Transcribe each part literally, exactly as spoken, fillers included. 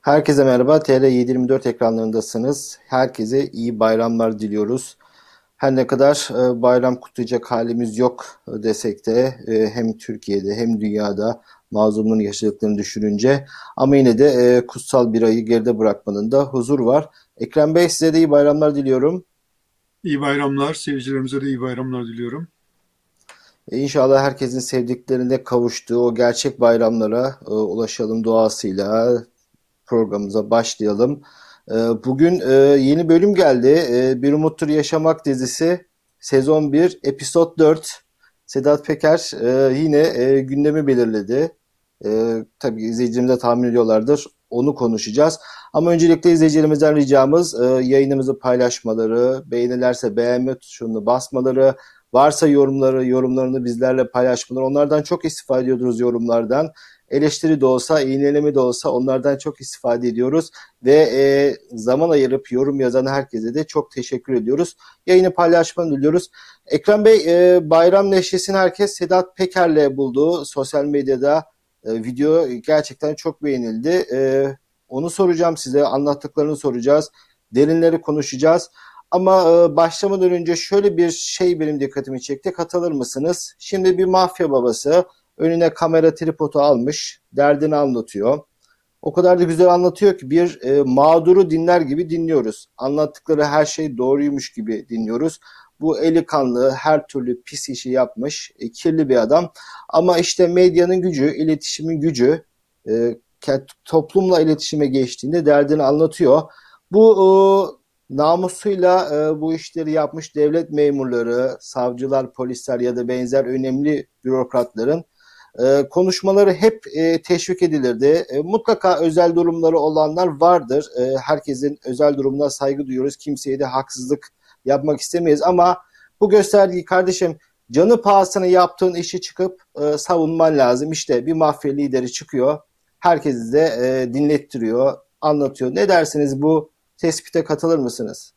Herkese merhaba. T R yedi yirmi dört ekranlarındasınız. Herkese iyi bayramlar diliyoruz. Her ne kadar e, bayram kutlayacak halimiz yok e, desek de e, hem Türkiye'de hem dünyada mazlumların yaşadıklarını düşününce ama yine de e, kutsal bir ayı geride bırakmanın da huzur var. Ekrem Bey, size de iyi bayramlar diliyorum. İyi bayramlar. Seyircilerimize de iyi bayramlar diliyorum. E, İnşallah herkesin sevdiklerine kavuştuğu o gerçek bayramlara e, ulaşalım duasıyla programımıza başlayalım. Ee, Bugün e, yeni bölüm geldi. Ee, Bir Umuttur Yaşamak dizisi sezon bir, episod dört. Sedat Peker e, yine e, gündemi belirledi. E, tabii izleyicilerimiz de tahmin ediyorlardır. Onu konuşacağız. Ama öncelikle izleyicilerimizden ricamız e, yayınımızı paylaşmaları, beğenilerse beğenme tuşunu basmaları, varsa yorumları, yorumlarını bizlerle paylaşmaları. Onlardan çok istifade ediyoruz yorumlardan. Eleştiri de olsa, iğneleme de olsa onlardan çok istifade ediyoruz. Ve e, zaman ayırıp yorum yazan herkese de çok teşekkür ediyoruz. Yayını paylaşmanı diliyoruz. Ekrem Bey, e, bayram neşesini herkes Sedat Peker'le buldu. Sosyal medyada e, video gerçekten çok beğenildi. E, onu soracağım size, anlattıklarını soracağız. Derinleri konuşacağız. Ama e, başlamadan önce şöyle bir şey benim dikkatimi çekti. Katılır mısınız? Şimdi bir mafya babası önüne kamera tripodu almış, derdini anlatıyor. O kadar da güzel anlatıyor ki bir e, mağduru dinler gibi dinliyoruz. Anlattıkları her şey doğruymuş gibi dinliyoruz. Bu eli kanlı, her türlü pis işi yapmış, e, kirli bir adam. Ama işte medyanın gücü, iletişimin gücü, e, toplumla iletişime geçtiğinde derdini anlatıyor. Bu e, namusuyla e, bu işleri yapmış devlet memurları, savcılar, polisler ya da benzer önemli bürokratların e, konuşmaları hep e, teşvik edilirdi. E, mutlaka özel durumları olanlar vardır. E, herkesin özel durumuna saygı duyuyoruz. Kimseye de haksızlık yapmak istemeyiz ama bu gösterdiği kardeşim canı pahasına yaptığın işi çıkıp e, savunman lazım. İşte bir mafya lideri çıkıyor. Herkesi de e, dinlettiriyor, anlatıyor. Ne dersiniz, bu tespite katılır mısınız?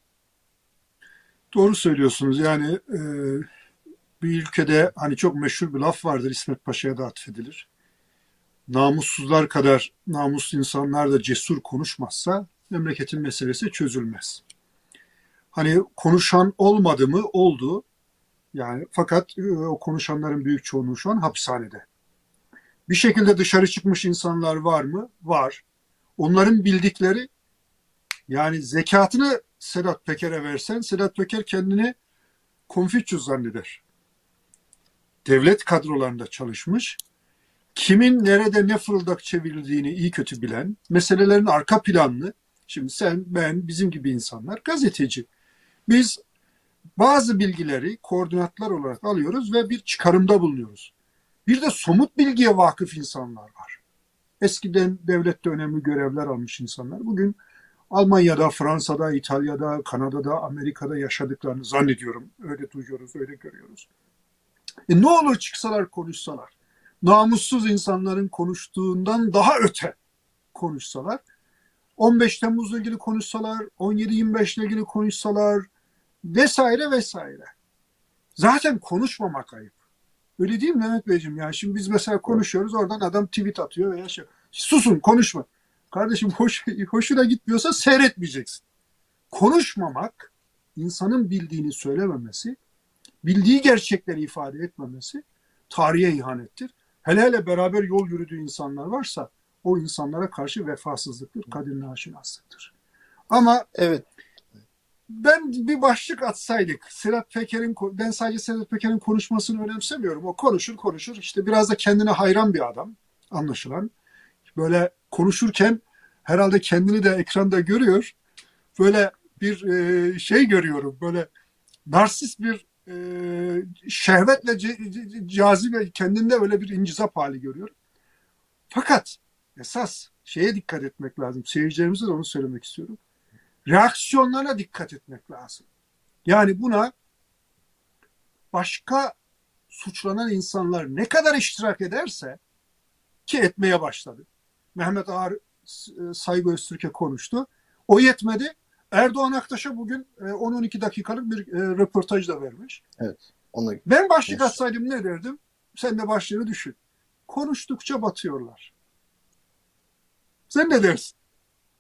Doğru söylüyorsunuz. Yani e, bir ülkede hani çok meşhur bir laf vardır, İsmet Paşa'ya da atfedilir. Namussuzlar kadar namuslu insanlar da cesur konuşmazsa memleketin meselesi çözülmez. Hani konuşan olmadı mı? Oldu. Yani fakat e, o konuşanların büyük çoğunluğu şu an hapishanede. Bir şekilde dışarı çıkmış insanlar var mı? Var. Onların bildikleri, yani zekatını Sedat Peker'e versen, Sedat Peker kendini Konfüçyüs zanneder. Devlet kadrolarında çalışmış, kimin nerede ne fırıldak çevirdiğini iyi kötü bilen, meselelerin arka planını, şimdi sen, ben, bizim gibi insanlar gazeteci. Biz bazı bilgileri koordinatlar olarak alıyoruz ve bir çıkarımda bulunuyoruz. Bir de somut bilgiye vakıf insanlar var. Eskiden devlette önemli görevler almış insanlar. Bugün Almanya'da, Fransa'da, İtalya'da, Kanada'da, Amerika'da yaşadıklarını zannediyorum. Öyle duyuyoruz, öyle görüyoruz. E ne olur çıksalar konuşsalar. Namussuz insanların konuştuğundan daha öte konuşsalar. on beş Temmuz'la ilgili konuşsalar, on yedi yirmi beş ile ilgili konuşsalar vesaire vesaire. Zaten konuşmamak ayıp. Öyle değil mi Mehmet Beyciğim? Yani şimdi biz mesela konuşuyoruz, oradan adam tweet atıyor veya şey. Susun, konuşma. Kardeşim hoş, hoşuna gitmiyorsa seyretmeyeceksin. Konuşmamak, insanın bildiğini söylememesi, bildiği gerçekleri ifade etmemesi tarihe ihanettir. Hele hele beraber yol yürüdüğü insanlar varsa o insanlara karşı vefasızlıktır, kadir naşinaslıktır. Ama Evet. ben bir başlık atsaydık, Sedat Peker'in, ben sadece Sedat Peker'in konuşmasını önemsemiyorum. O konuşur konuşur, işte biraz da kendine hayran bir adam anlaşılan. Böyle konuşurken herhalde kendini de ekranda görüyor. Böyle bir e, şey görüyorum, böyle narsist bir e, şehvetle c- cazibe, kendinde öyle bir incizap hali görüyorum. Fakat esas şeye dikkat etmek lazım. Seyircilerimize de onu söylemek istiyorum. Reaksiyonlarına dikkat etmek lazım. Yani buna başka suçlanan insanlar ne kadar iştirak ederse, ki etmeye başladı. Mehmet Ağar Saygı Öztürk'e konuştu. O yetmedi. Erdoğan Aktaş'a bugün on on iki dakikalık bir röportaj da vermiş. Evet. Onu Ben başlık konuşacağız. atsaydım ne derdim? Sen de başlığını düşün. Konuştukça batıyorlar. Sen ne dersin?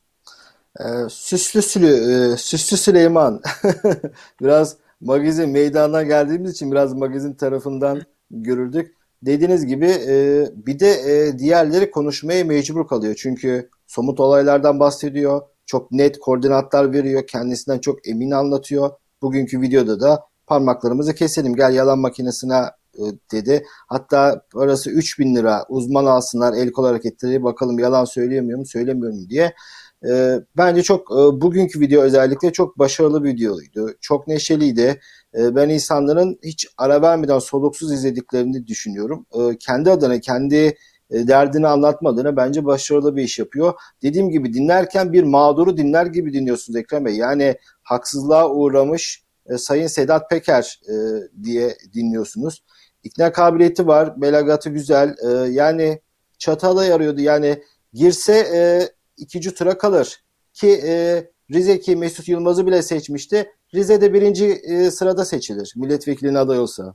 Ee, Süslü Sülü, e, Süslü Süleyman. Biraz magazin meydandan geldiğimiz için biraz magazin tarafından görüldük. Dediğiniz gibi e, bir de e, diğerleri konuşmaya mecbur kalıyor. Çünkü somut olaylardan bahsediyor. Çok net koordinatlar veriyor. Kendisinden çok emin anlatıyor. Bugünkü videoda da parmaklarımızı keselim gel yalan makinesine e, dedi. Hatta parası üç bin lira uzman alsınlar el kol hareketleri bakalım yalan söyleyemiyor mu söylemiyor mu diye. E, bence çok e, bugünkü video özellikle çok başarılı bir videoydu. Çok neşeliydi. E, ben insanların hiç ara vermeden soluksuz izlediklerini düşünüyorum. E, kendi adına, kendi e, derdini anlatma adına bence başarılı bir iş yapıyor. Dediğim gibi dinlerken bir mağduru dinler gibi dinliyorsunuz Ekrem Bey. Yani haksızlığa uğramış e, Sayın Sedat Peker e, diye dinliyorsunuz. İkna kabiliyeti var, belagatı güzel. E, yani çatala yarıyordu. Yani girse e, ikinci tura kalır. Ki e, Rize'ki Mesut Yılmaz'ı bile seçmişti. Rize'de birinci e, sırada seçilir. Milletvekiline aday olsa.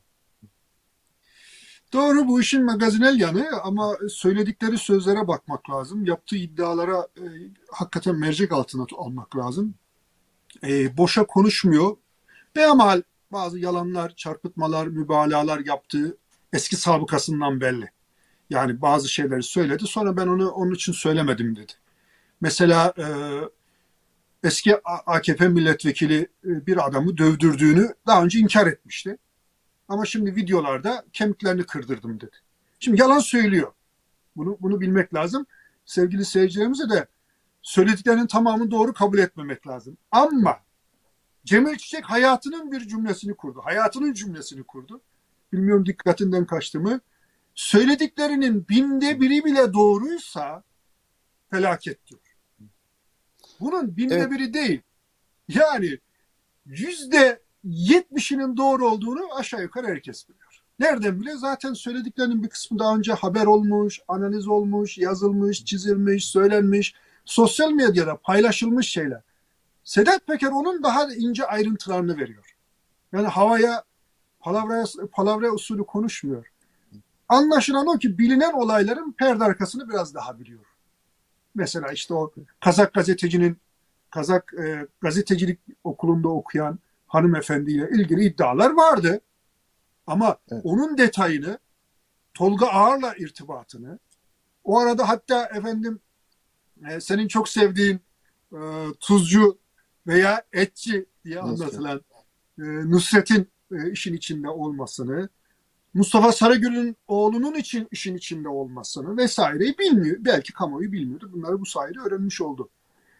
Doğru, bu işin magazinel yanı ama söyledikleri sözlere bakmak lazım. Yaptığı iddialara e, hakikaten mercek altına almak lazım. E, boşa konuşmuyor. Beamal bazı yalanlar, çarpıtmalar, mübalağalar yaptığı eski sabıkasından belli. Yani bazı şeyleri söyledi, sonra ben onu onun için söylemedim dedi. Mesela e, eski A K P milletvekili e, bir adamı dövdürdüğünü daha önce inkar etmişti. Ama şimdi videolarda kemiklerini kırdırdım dedi. Şimdi yalan söylüyor. Bunu bunu bilmek lazım. Sevgili seyircilerimize de söylediklerinin tamamını doğru kabul etmemek lazım. Ama Cemil Çiçek hayatının bir cümlesini kurdu. Hayatının cümlesini kurdu. Bilmiyorum dikkatinden kaçtı mı? Söylediklerinin binde biri bile doğruysa felaket diyor. Bunun binde Evet, biri değil. Yani yüzde yetmişinin doğru olduğunu aşağı yukarı herkes biliyor. Nereden bile? Zaten söylediklerinin bir kısmı daha önce haber olmuş, analiz olmuş, yazılmış, çizilmiş, söylenmiş, sosyal medyada paylaşılmış şeyler. Sedat Peker onun daha ince ayrıntılarını veriyor. Yani havaya, palavra, palavra usulü konuşmuyor. Anlaşılan o ki bilinen olayların perde arkasını biraz daha biliyor. Mesela işte o Kazak gazetecinin, Kazak e, gazetecilik okulunda okuyan hanımefendiyle ilgili iddialar vardı. Ama evet. onun detayını, Tolga Ağar'la irtibatını, o arada hatta efendim e, senin çok sevdiğin e, tuzcu veya etçi diye Nusret. anlatılan e, Nusret'in e, işin içinde olmasını, Mustafa Sarıgül'ün oğlunun için işin içinde olmasını vesaireyi bilmiyor. Belki kamuoyu bilmiyordu. Bunları bu sayede öğrenmiş oldu.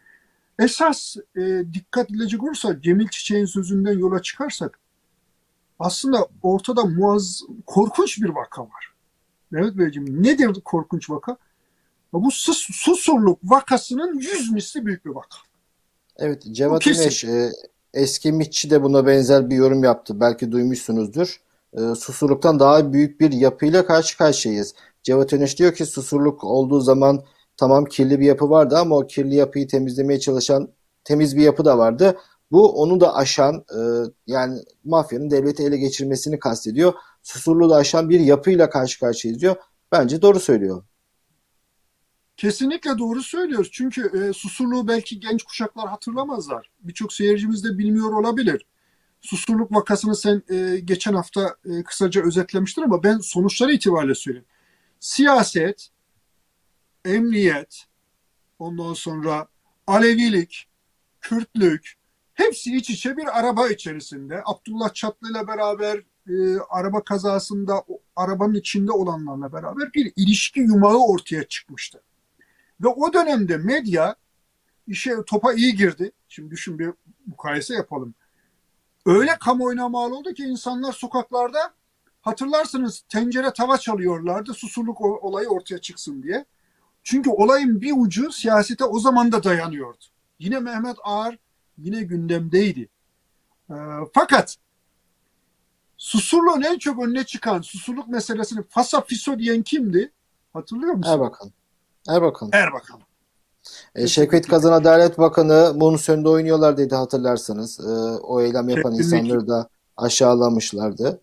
Esas e, dikkat edilecek olursa Cemil Çiçek'in sözünden yola çıkarsak aslında ortada muaz korkunç bir vaka var. Mehmet Beyciğim, nedir korkunç vaka? Bu sus, Susurluk vakasının yüz misli büyük bir vaka. Evet, Bu Cevat kesin. Üneş, e, eski MİTçi de buna benzer bir yorum yaptı. Belki duymuşsunuzdur. E, Susurluk'tan daha büyük bir yapıyla karşı karşıyayız. Cevat Üneş diyor ki Susurluk olduğu zaman tamam kirli bir yapı vardı ama o kirli yapıyı temizlemeye çalışan temiz bir yapı da vardı. Bu onu da aşan e, yani mafyanın devleti ele geçirmesini kastediyor. Susurluğu da aşan bir yapıyla karşı karşıyayız diyor. Bence doğru söylüyor. Kesinlikle doğru söylüyoruz. Çünkü e, Susurluğu belki genç kuşaklar hatırlamazlar. Birçok seyircimiz de bilmiyor olabilir. Susurluk vakasını sen e, geçen hafta e, kısaca özetlemiştin ama ben sonuçları itibariyle söyleyeyim. Siyaset, emniyet, ondan sonra Alevilik, Kürtlük hepsi iç içe bir araba içerisinde. Abdullah Çatlı ile beraber e, araba kazasında o, arabanın içinde olanlarla beraber bir ilişki yumağı ortaya çıkmıştı. Ve o dönemde medya işe topa iyi girdi. Şimdi düşün bir mukayese yapalım. Öyle kamuoyuna mal oldu ki insanlar sokaklarda hatırlarsınız tencere tava çalıyorlardı susurluk olayı ortaya çıksın diye. Çünkü olayın bir ucu siyasete o zaman da dayanıyordu. Yine Mehmet Ağar yine gündemdeydi. E, fakat Susurluğun en çok önüne çıkan Susurluk meselesini fasa fiso diyen kimdi? Hatırlıyor musun? Erbakan. Erbakan. Erbakan. E, Şevket Kesinlikle. Kazan Adalet Bakanı Bonus önünde oynuyorlar dedi hatırlarsanız. E, o eylem yapan Kesinlikle. insanları da aşağılamışlardı.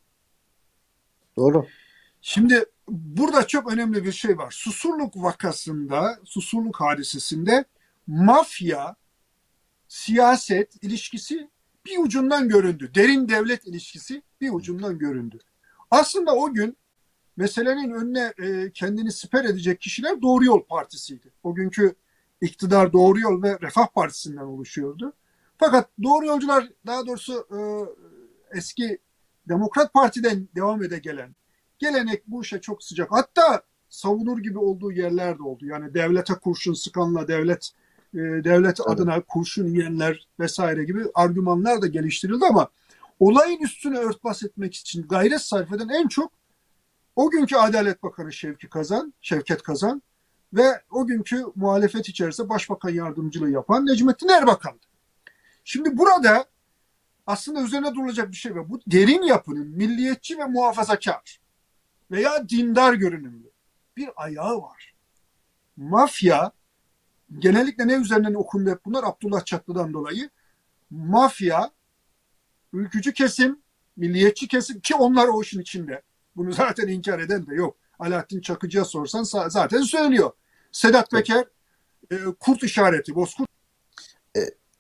Doğru. Şimdi burada çok önemli bir şey var. Susurluk vakasında, Susurluk hadisesinde mafya, siyaset ilişkisi bir ucundan göründü. Derin devlet ilişkisi bir ucundan göründü. Aslında o gün meselenin önüne e, kendini siper edecek kişiler Doğru Yol Partisi'ydi. O günkü iktidar Doğru Yol ve Refah Partisi'nden oluşuyordu. Fakat Doğru Yolcular, daha doğrusu e, eski Demokrat Parti'den devam ede gelen gelenek bu işe çok sıcak. Hatta savunur gibi olduğu yerler de oldu. Yani devlete kurşun sıkanla devlet e, devlet Tabii. adına kurşun yiyenler vesaire gibi argümanlar da geliştirildi ama olayın üstüne örtbas etmek için gayret sarf eden en çok o günkü Adalet Bakanı Şevki Kazan, Şevket Kazan ve o günkü muhalefet içerisinde Başbakan yardımcılığı yapan Necmettin Erbakan'dı. Şimdi burada aslında üzerine durulacak bir şey var. Bu derin yapının milliyetçi ve muhafazakar veya dindar görünümlü bir ayağı var. Mafya, genellikle ne üzerinden okundu hep bunlar? Abdullah Çatlı'dan dolayı. Mafya, ülkücü kesim, milliyetçi kesim ki onlar o işin içinde. Bunu zaten inkar eden de yok. Alaaddin Çakıcı'ya sorsan zaten söylüyor. Sedat Peker e, kurt işareti, bozkurt. E,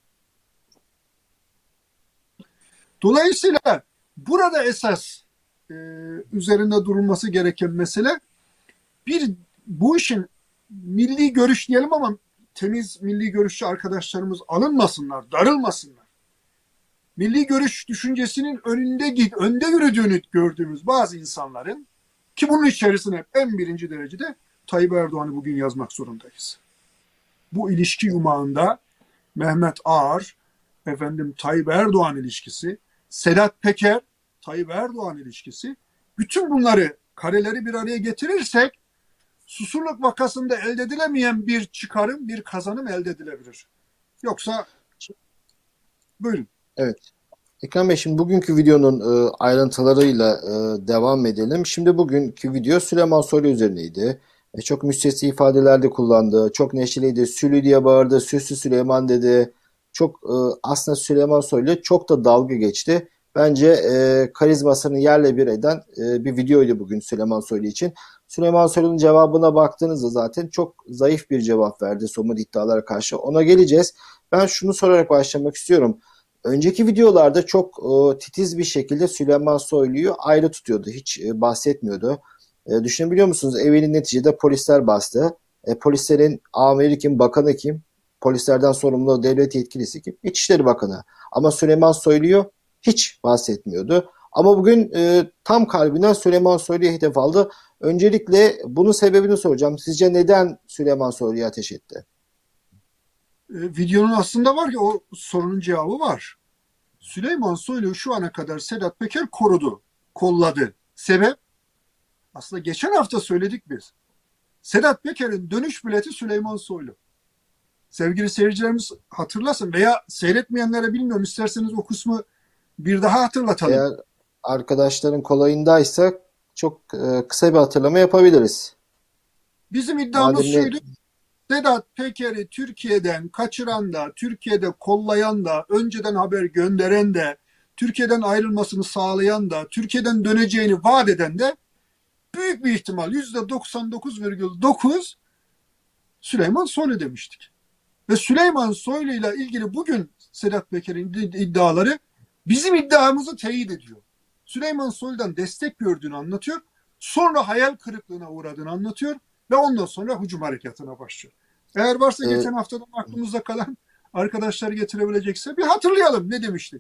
Dolayısıyla burada esas e, üzerinde durulması gereken mesele bir bu işin milli görüş diyelim ama temiz milli görüşçü arkadaşlarımız alınmasınlar, darılmasınlar. Milli görüş düşüncesinin önünde git, önde yürüdüğünü gördüğümüz bazı insanların ki bunun içerisine en birinci derecede Tayyip Erdoğan'ı bugün yazmak zorundayız. Bu ilişki yumağında Mehmet Ağar, efendim Tayyip Erdoğan ilişkisi, Sedat Peker, Tayyip Erdoğan ilişkisi, bütün bunları kareleri bir araya getirirsek Susurluk vakasında elde edilemeyen bir çıkarım, bir kazanım elde edilebilir. Yoksa buyurun. evet. Ekrem Bey, şimdi bugünkü videonun e, ayrıntılarıyla e, devam edelim. Şimdi bugünkü video Süleyman Soylu üzerineydi. E, çok müstesni ifadeler de kullandı. Çok neşeliydi. Sülü diye bağırdı. Süslü Süleyman dedi. Çok e, aslında Süleyman Soylu çok da dalga geçti. Bence e, karizmasını yerle bir eden e, bir videoydu bugün Süleyman Soylu için. Süleyman Soylu'nun cevabına baktığınızda zaten çok zayıf bir cevap verdi somut iddialara karşı. Ona geleceğiz. Ben şunu sorarak başlamak istiyorum. Önceki videolarda çok e, titiz bir şekilde Süleyman Soylu'yu ayrı tutuyordu. Hiç e, bahsetmiyordu. E, düşünebiliyor musunuz? Evini neticede polisler bastı. E, polislerin amiri kim, bakanı kim? Polislerden sorumlu devlet yetkilisi kim? İçişleri Bakanı. Ama Süleyman Soylu'yu hiç bahsetmiyordu. Ama bugün e, tam kalbinden Süleyman Soylu'ya hedef aldı. Öncelikle bunun sebebini soracağım. Sizce neden Süleyman Soylu'ya ateş etti? E, videonun aslında var ki o sorunun cevabı var. Süleyman Soylu şu ana kadar Sedat Peker korudu, kolladı. Sebep? Aslında geçen hafta söyledik biz. Sedat Peker'in dönüş bileti Süleyman Soylu. Sevgili seyircilerimiz hatırlasın veya seyretmeyenlere bilmiyorum, isterseniz o kısmı bir daha hatırlatalım. Eğer arkadaşların kolayındaysa çok e, kısa bir hatırlama yapabiliriz. Bizim iddiamız Madem ne... şuydu. Sedat Peker'i Türkiye'den kaçıran da, Türkiye'de kollayan da, önceden haber gönderen de, Türkiye'den ayrılmasını sağlayan da, Türkiye'den döneceğini vaat eden de büyük bir ihtimal yüzde doksan dokuz virgül dokuz Süleyman Soylu demiştik. Ve Süleyman Soylu ile ilgili bugün Sedat Peker'in iddiaları bizim iddiamızı teyit ediyor. Süleyman Soylu'dan destek gördüğünü anlatıyor. Sonra hayal kırıklığına uğradığını anlatıyor ve ondan sonra hücum harekatına başlıyor. Eğer varsa Ee, geçen haftadan aklımızda kalan arkadaşları getirebilecekse bir hatırlayalım ne demiştik.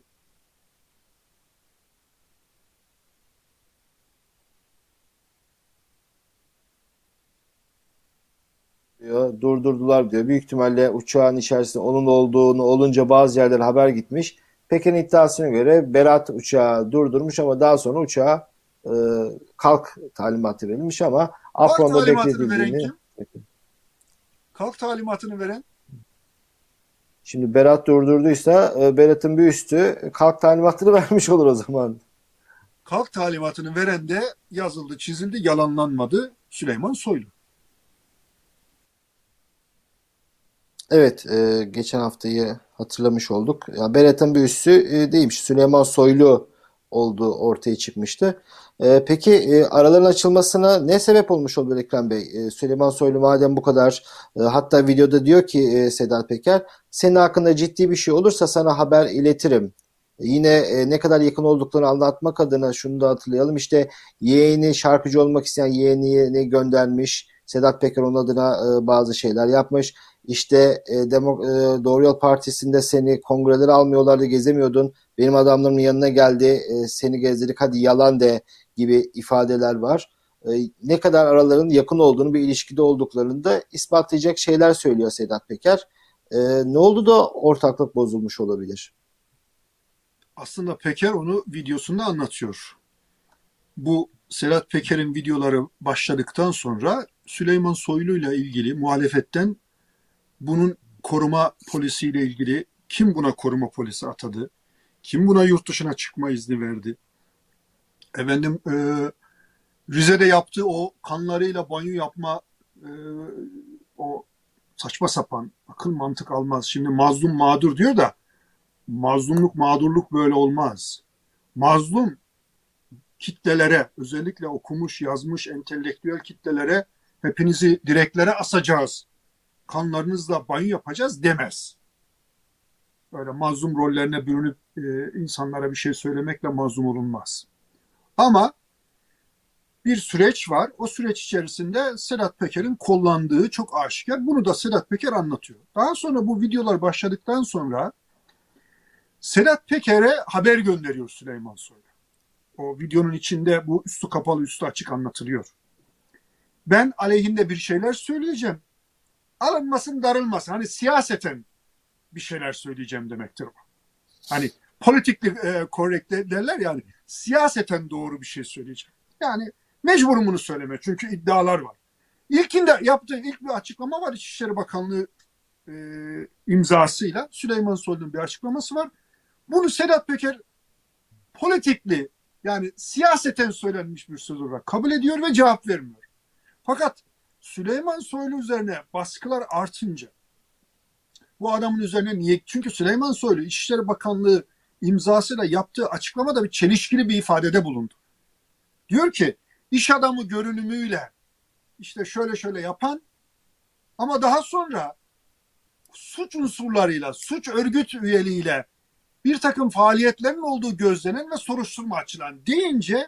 diyor, durdurdular diyor. Büyük ihtimalle uçağın içerisinde onun olduğunu olunca bazı yerlere haber gitmiş. Peker'in iddiasına göre Berat uçağı durdurmuş ama daha sonra uçağa e, kalk talimatı verilmiş ama Kalk Afron'da talimatını veren bekletildiğini. kim? Kalk talimatını veren? Şimdi Berat durdurduysa e, Berat'ın bir üstü kalk talimatını vermiş olur o zaman. Kalk talimatını veren de yazıldı, çizildi, yalanlanmadı Süleyman Soylu. Evet, e, geçen haftayı hatırlamış olduk. Ya Berat'ın bir üssü e, değilmiş. Süleyman Soylu olduğu ortaya çıkmıştı. E, peki e, araların açılmasına ne sebep olmuş olabilir Ekrem Bey? E, Süleyman Soylu madem bu kadar, e, hatta videoda diyor ki e, Sedat Peker, senin hakkında ciddi bir şey olursa sana haber iletirim. E, yine e, ne kadar yakın olduklarını anlatmak adına şunu da hatırlayalım. İşte yeğeni, şarkıcı olmak isteyen yeğenini göndermiş. Sedat Peker onun adına e, bazı şeyler yapmış. İşte e, Demo, e, Doğru Yol Partisi'nde seni kongrelere almıyorlardı, gezemiyordun. Benim adamlarımın yanına geldi, e, seni gezdirdik, hadi yalan de gibi ifadeler var. E, ne kadar araların yakın olduğunu, bir ilişkide olduklarını da ispatlayacak şeyler söylüyor Sedat Peker. E, ne oldu da ortaklık bozulmuş olabilir? Aslında Peker onu videosunda anlatıyor. Bu Sedat Peker'in videoları başladıktan sonra Süleyman Soylu ile ilgili muhalefetten bunun koruma polisiyle ilgili kim buna koruma polisi atadı? Kim buna yurt dışına çıkma izni verdi? Efendim e, Rize'de yaptığı o kanlarıyla banyo yapma e, o saçma sapan akıl mantık almaz. Şimdi mazlum mağdur diyor da mazlumluk mağdurluk böyle olmaz. Mazlum kitlelere, özellikle okumuş yazmış entelektüel kitlelere hepinizi direklere asacağız, kanlarınızla banyo yapacağız demez. Böyle mazlum rollerine bürünüp e, insanlara bir şey söylemekle mazlum olunmaz. Ama bir süreç var. O süreç içerisinde Sedat Peker'in kullandığı çok aşikar. Bunu da Sedat Peker anlatıyor. Daha sonra bu videolar başladıktan sonra Sedat Peker'e haber gönderiyor Süleyman Soylu. O videonun içinde bu üstü kapalı üstü açık anlatılıyor. Ben aleyhinde bir şeyler söyleyeceğim. Alınmasın darılmasın. Hani siyaseten bir şeyler söyleyeceğim demektir o. Hani politikli e, correct derler yani. Siyaseten doğru bir şey söyleyeceğim. Yani mecburum bunu söyleme çünkü iddialar var. İlkinde yaptığı ilk bir açıklama var. İçişleri Bakanlığı e, imzasıyla Süleyman Soylu'nun bir açıklaması var. Bunu Sedat Peker politikli yani siyaseten söylenmiş bir söz olarak kabul ediyor ve cevap vermiyor. Fakat Süleyman Soylu üzerine baskılar artınca bu adamın üzerine niye? Çünkü Süleyman Soylu İçişleri Bakanlığı imzasıyla yaptığı açıklamada bir çelişkili bir ifadede bulundu. Diyor ki iş adamı görünümüyle işte şöyle şöyle yapan ama daha sonra suç unsurlarıyla, suç örgüt üyeliğiyle bir takım faaliyetlerin olduğu gözlenen ve soruşturma açılan deyince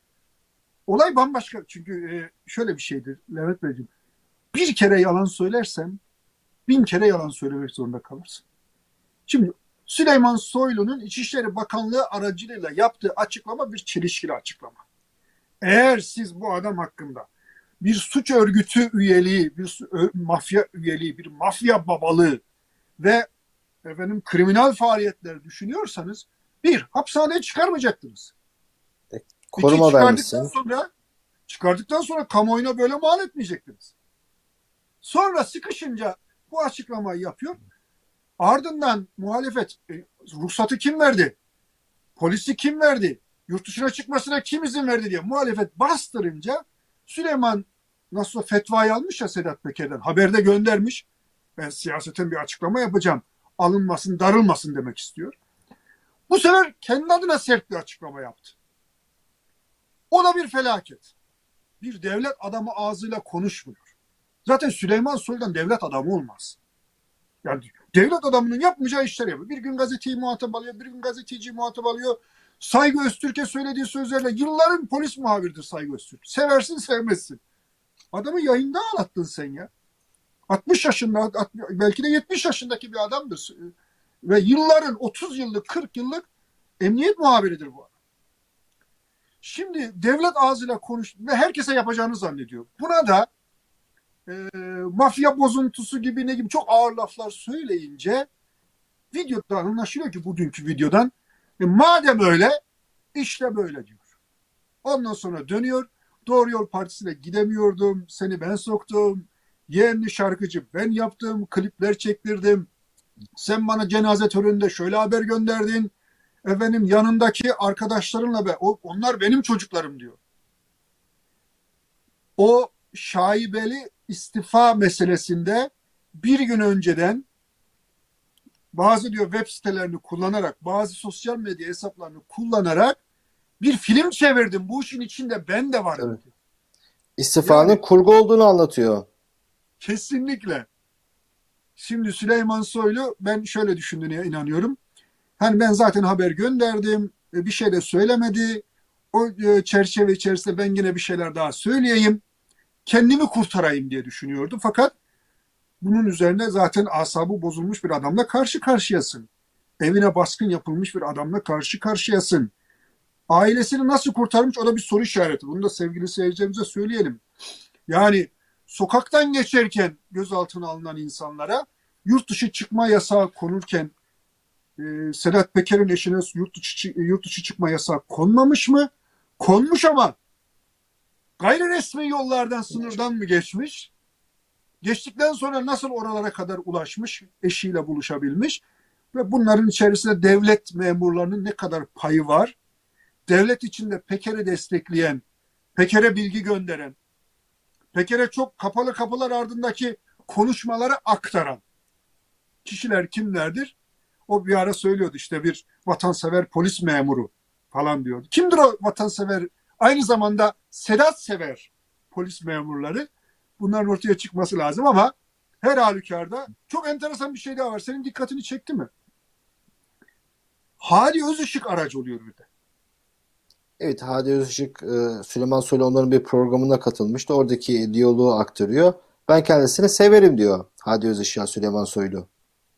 olay bambaşka. Çünkü şöyle bir şeydir Levent Beyciğim. Bir kere yalan söylersen bin kere yalan söylemek zorunda kalırsın. Şimdi Süleyman Soylu'nun İçişleri Bakanlığı aracılığıyla yaptığı açıklama bir çelişkili açıklama. Eğer siz bu adam hakkında bir suç örgütü üyeliği, bir mafya üyeliği, bir mafya babalığı ve efendim kriminal faaliyetler düşünüyorsanız bir, hapishaneye çıkarmayacaktınız. E, koruma İki, çıkardıktan vermişsin. sonra çıkardıktan sonra kamuoyuna böyle mal etmeyecektiniz. Sonra sıkışınca bu açıklamayı yapıyor. Ardından muhalefet e, ruhsatı kim verdi? Polisi kim verdi? Yurt dışına çıkmasına kim izin verdi diye muhalefet bastırınca Süleyman nasıl fetvayı almış ya Sedat Peker'den haberde göndermiş. Ben siyaseten bir açıklama yapacağım. Alınmasın, darılmasın demek istiyor. Bu sefer kendi adına sert bir açıklama yaptı. O da bir felaket. Bir devlet adamı ağzıyla konuşmuyor. Zaten Süleyman Soylu'dan devlet adamı olmaz. Yani devlet adamının yapmayacağı işler yapıyor. Bir gün gazeteyi muhatap alıyor, bir gün gazeteciyi muhatap alıyor. Saygı Öztürk'e söylediği sözlerle yılların polis muhabiridir Saygı Öztürk. Seversin sevmezsin. Adamı yayında ağlattın sen ya. altmış yaşında belki de yetmiş yaşındaki bir adamdır. Ve yılların otuz yıllık kırk yıllık emniyet muhabiridir bu adam. Şimdi devlet ağzıyla konuş ve herkese yapacağını zannediyor. Buna da e, mafya bozuntusu gibi ne gibi çok ağır laflar söyleyince videodan anlaşılıyor ki bugünkü videodan e, madem öyle işte böyle diyor. Ondan sonra dönüyor. Doğru Yol Partisi'ne gidemiyordum. Seni ben soktum. Yeğenli şarkıcı ben yaptım. Klipler çektirdim. Sen bana cenaze töreninde şöyle haber gönderdin. Efendim yanındaki arkadaşlarınla be, o, onlar benim çocuklarım diyor. O şaibeli istifa meselesinde bir gün önceden bazı diyor web sitelerini kullanarak, bazı sosyal medya hesaplarını kullanarak Bir film çevirdim. Bu işin içinde ben de varım Tabii. diyor. İstifanın Yani kurgu olduğunu anlatıyor. kesinlikle. Şimdi Süleyman Soylu ben şöyle düşündüğüne inanıyorum. Hani ben zaten haber gönderdim. Bir şey de söylemedi. O çerçeve içerisinde ben yine bir şeyler daha söyleyeyim. Kendimi kurtarayım diye düşünüyordu. Fakat bunun üzerine zaten asabı bozulmuş bir adamla karşı karşıyasın. Evine baskın yapılmış bir adamla karşı karşıyasın. Ailesini nasıl kurtarmış o da bir soru işareti. Bunu da sevgili seyircilerimize söyleyelim. Yani sokaktan geçerken gözaltına alınan insanlara yurt dışı çıkma yasağı konurken e, Sedat Peker'in eşine yurt dışı, yurt dışı çıkma yasağı konmamış mı? Konmuş ama gayri resmi yollardan, sınırdan mı geçmiş? Geçtikten sonra nasıl oralara kadar ulaşmış, eşiyle buluşabilmiş ve bunların içerisinde devlet memurlarının ne kadar payı var? Devlet içinde Peker'i destekleyen, Peker'e bilgi gönderen, Peker'e çok kapalı kapılar ardındaki konuşmaları aktaran kişiler kimlerdir? O bir ara söylüyordu işte bir vatansever polis memuru falan diyordu. Kimdir o vatansever? Aynı zamanda Sedat sever polis memurları. Bunların ortaya çıkması lazım ama her halükarda çok enteresan bir şey daha var. Senin dikkatini çekti mi? Hadi Özışık aracı oluyor bir de. Evet, Hadi Özışık, e, Süleyman Soylu onların bir programına katılmıştı. Oradaki diyaloğu aktarıyor. Ben kendisini severim diyor Hadi Özışık'a Süleyman Soylu.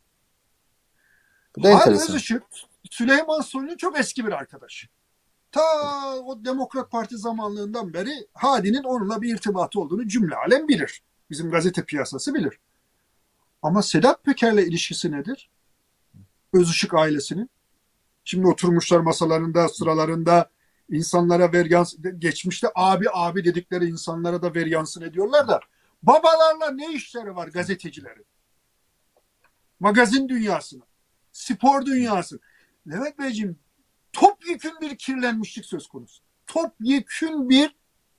Bu da Hadi enteresan. Özışık Süleyman Soylu'nun çok eski bir arkadaşı. Ta o Demokrat Parti zamanlığından beri Hadi'nin onunla bir irtibatı olduğunu cümle alem bilir. Bizim gazete piyasası bilir. Ama Sedat Peker'le ilişkisi nedir? Özışık ailesinin. Şimdi oturmuşlar masalarında, sıralarında insanlara veryans, geçmişte abi abi dedikleri insanlara da veryansın ediyorlar da babalarla ne işleri var gazetecilerin? Magazin dünyasına, spor dünyası. Levent Beyciğim, topyekün bir kirlenmişlik söz konusu. Topyekün bir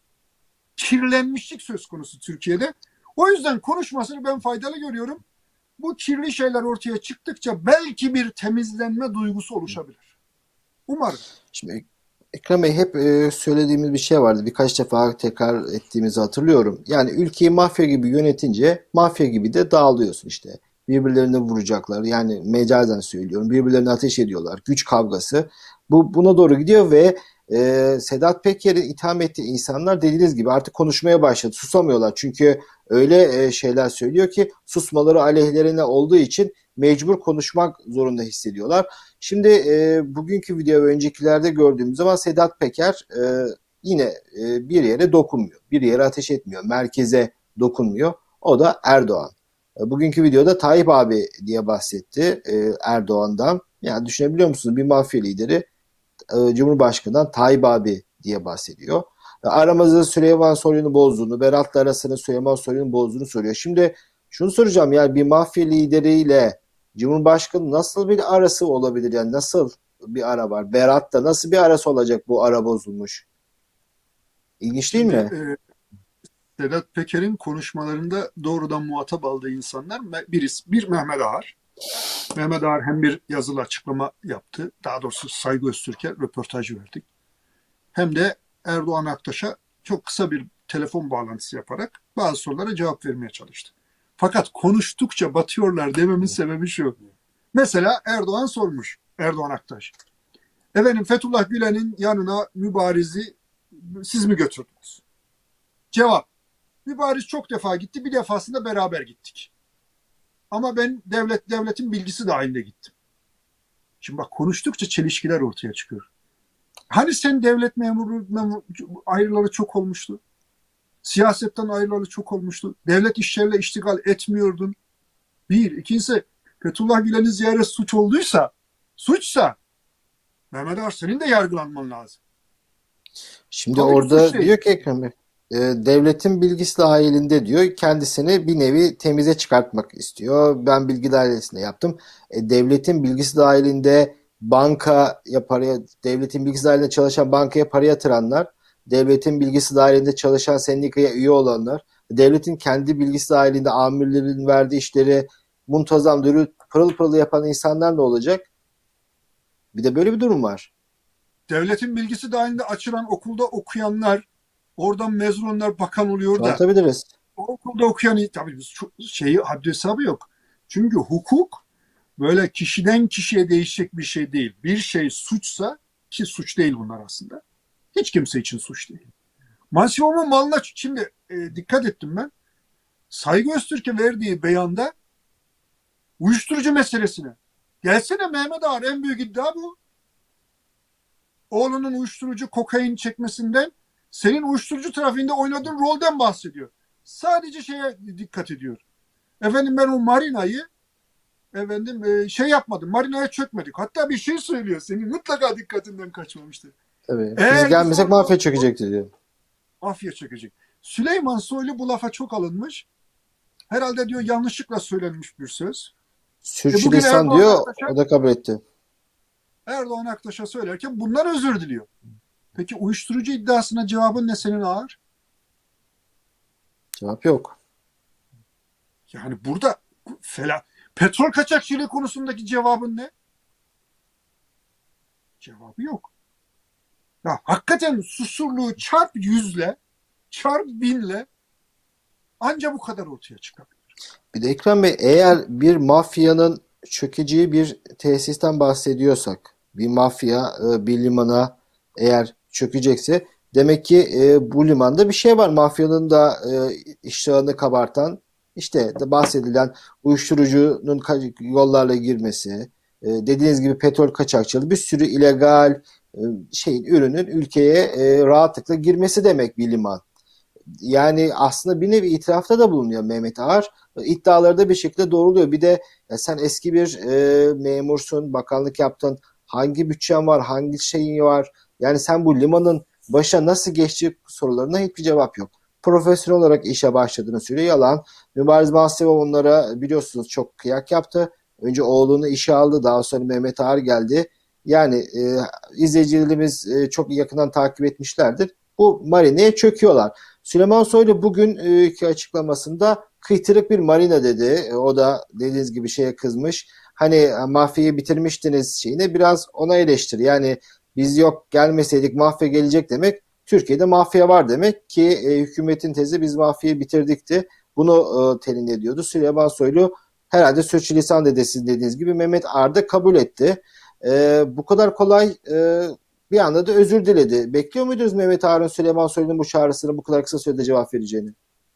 kirlenmişlik söz konusu Türkiye'de. O yüzden konuşmasını ben faydalı görüyorum. Bu kirli şeyler ortaya çıktıkça belki bir temizlenme duygusu oluşabilir. Umarım. Şimdi Ekrem Bey, hep e, söylediğimiz bir şey vardı. Birkaç defa tekrar ettiğimizi hatırlıyorum. Yani ülkeyi mafya gibi yönetince mafya gibi de dağılıyorsun işte. Birbirlerini vuracaklar. Yani mecazen söylüyorum. Birbirlerine ateş ediyorlar. Güç kavgası. Bu buna doğru gidiyor ve e, Sedat Peker'i itham ettiği insanlar dediğiniz gibi artık konuşmaya başladı. Susamıyorlar. Çünkü öyle e, şeyler söylüyor ki susmaları aleyhlerine olduğu için mecbur konuşmak zorunda hissediyorlar. Şimdi e, bugünkü video ve öncekilerde gördüğümüz zaman Sedat Peker e, yine e, bir yere dokunmuyor. Bir yere ateş etmiyor. Merkeze dokunmuyor. O da Erdoğan. E, bugünkü videoda Tayyip abi diye bahsetti e, Erdoğan'dan. Yani düşünebiliyor musunuz? Bir mafya lideri e, Cumhurbaşkanı'ndan Tayyip abi diye bahsediyor. E, aramızda Süleyman Soylu'nu bozduğunu, Berat'la arasında Süleyman Soylu'nu bozduğunu soruyor. Şimdi şunu soracağım, yani bir mafya lideriyle Cumhurbaşkanı nasıl bir arası olabilir? Yani nasıl bir ara var? Berat'ta nasıl bir arası olacak bu ara bozulmuş? İlginç değil Şimdi mi? e, Sedat Peker'in konuşmalarında doğrudan muhatap aldığı insanlar birisi, bir Mehmet Ağar. Mehmet Ağar hem bir yazılı açıklama yaptı. Daha doğrusu Saygı Öztürk'e röportaj verdik. Hem de Erdoğan Aktaş'a çok kısa bir telefon bağlantısı yaparak bazı sorulara cevap vermeye çalıştı. Fakat konuştukça batıyorlar dememin sebebi şu. Mesela Erdoğan sormuş, Erdoğan Aktaş. Efendim, Fethullah Gülen'in yanına mübarizi siz mi götürdünüz? Cevap. Mübariz çok defa gitti, bir defasında beraber gittik. Ama ben devlet devletin bilgisi dahilinde gittim. Şimdi bak, konuştukça çelişkiler ortaya çıkıyor. Hani sen devlet memuru, memuru ayrıları çok olmuştu. Siyasetten ayrılalı çok olmuştu. Devlet işleriyle iştigal etmiyordun. Bir. İkincisi, Fethullah Gülen'i ziyaret suç olduysa, suçsa Mehmet Ağar senin de yargılanman lazım. Şimdi Tabii ki suç orada değil. diyor ki Ekrem Bey, e, devletin bilgisi dahilinde diyor, kendisini bir nevi temize çıkartmak istiyor. Ben bilgi dairesinde yaptım. E, devletin bilgisi dahilinde banka paraya, devletin bilgisi dahilinde çalışan bankaya para yatıranlar, devletin bilgisi dahilinde çalışan sendikaya üye olanlar, devletin kendi bilgisi dahilinde amirlerin verdiği işleri muntazam dürü pırıl pırıl yapan insanlar ne olacak? Bir de böyle bir durum var. devletin bilgisi dahilinde açılan okulda okuyanlar, oradan mezun olanlar bakan oluyor da Çoğaltabiliriz. o okulda okuyan tabii biz çok, şeyi haddi hesabı yok. Çünkü hukuk böyle kişiden kişiye değişecek bir şey değil. Bir şey suçsa, ki suç değil bunlar aslında. Hiç kimse için suç değil. Masivom'un malına şimdi e, dikkat ettim ben. Saygı Öztürk'e verdiği beyanda uyuşturucu meselesine. Gelsene Mehmet Ağar, en büyük iddia bu. Oğlunun uyuşturucu kokain çekmesinden, senin uyuşturucu trafiğinde oynadığın rolden bahsediyor. Sadece şeye dikkat ediyor. Efendim ben o marinayı efendim e, şey yapmadım. Marinaya çökmedik. Hatta bir şey söylüyor. Senin mutlaka dikkatinden kaçmamıştır. Tabii. Biz Eğer gelmesek mafya çökecekti diyor. Mafya çökecek. Süleyman Soylu bu lafa çok alınmış. Herhalde diyor yanlışlıkla söylenmiş bir söz. Sürçülisan e diyor, Aktaş'a, o da kabul etti. Erdoğan Aktaş'a söylerken bunlar özür diliyor. Peki uyuşturucu iddiasına cevabın ne senin Ağar? Cevap yok. Yani burada fela, petrol kaçakçılığı konusundaki cevabın ne? Cevabı yok. Ya hakikaten susurluğu çarp yüzle, çarp binle anca bu kadar ortaya çıkabilir. Bir de Ekrem Bey, eğer bir mafyanın çökeceği bir tesisten bahsediyorsak, bir mafya e, bir limana eğer çökecekse, demek ki e, bu limanda bir şey var. Mafyanın da e, iştahını kabartan, işte de bahsedilen uyuşturucunun yollarla girmesi, e, dediğiniz gibi petrol kaçakçılığı, bir sürü illegal e, şeyin, ürünün ülkeye e, rahatlıkla girmesi demek bir liman. Yani aslında bir nevi itirafta da bulunuyor Mehmet Ağar. İddiaları da bir şekilde doğruluyor. Bir de ya sen eski bir e, memursun, bakanlık yaptın. Hangi bütçen var, hangi şeyin var? Yani sen bu limanın başa nasıl geçtiği sorularına hiçbir cevap yok. Profesyonel olarak işe başladığını söylüyor. Yalan. Mübariz Bahsevov onlara biliyorsunuz çok kıyak yaptı. Önce oğlunu işe aldı. Daha sonra Mehmet Ağar geldi. Yani e, izleyicilerimiz e, çok yakından takip etmişlerdir. Bu marineye çöküyorlar. Süleyman Soylu bugünkü açıklamasında kıytırık bir marina dedi. O da dediğiniz gibi şeye kızmış. Hani mafyayı bitirmiştiniz şeyine, biraz ona eleştir. Yani biz yok gelmeseydik mafya gelecek demek. Türkiye'de mafya var demek ki e, hükümetin tezi biz mafyayı bitirdikti. Bunu e, telin ediyordu. Süleyman Soylu herhalde sürçülisan dedi, sizin dediğiniz gibi. Mehmet Ağar da kabul etti. E, bu kadar kolay e, bir anda da özür diledi. Bekliyor muydunuz Mehmet Ağar'ın Süleyman Soylu'nun bu çağrısına bu kadar kısa sürede cevap vereceğini?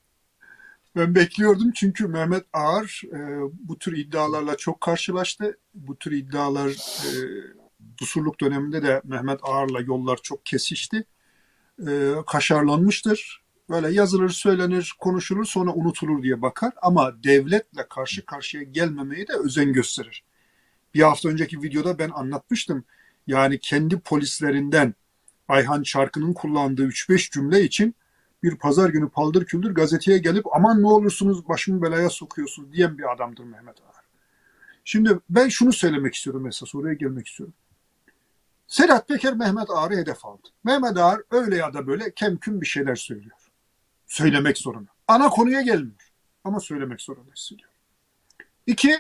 Ben bekliyordum çünkü Mehmet Ağar e, bu tür iddialarla çok karşılaştı. Bu tür iddialar e, Busurluk döneminde de Mehmet Ağar'la yollar çok kesişti. E, kaşarlanmıştır. Böyle yazılır, söylenir, konuşulur, sonra unutulur diye bakar. Ama devletle karşı karşıya gelmemeyi de özen gösterir. Bir hafta önceki videoda ben anlatmıştım. Yani kendi polislerinden Ayhan Çarkı'nın kullandığı üç beş cümle için bir pazar günü paldır küldür gazeteye gelip aman ne olursunuz başımı belaya sokuyorsunuz diyen bir adamdır Mehmet Ağar. Şimdi ben şunu söylemek istiyorum, esas oraya gelmek istiyorum. Sedat Peker Mehmet Ağar'ı hedef aldı. Mehmet Ağar öyle ya da böyle kemküm bir şeyler söylüyor. Söylemek zorunda. Ana konuya gelmiyor. Ama söylemek zorunda hissediyor. İki,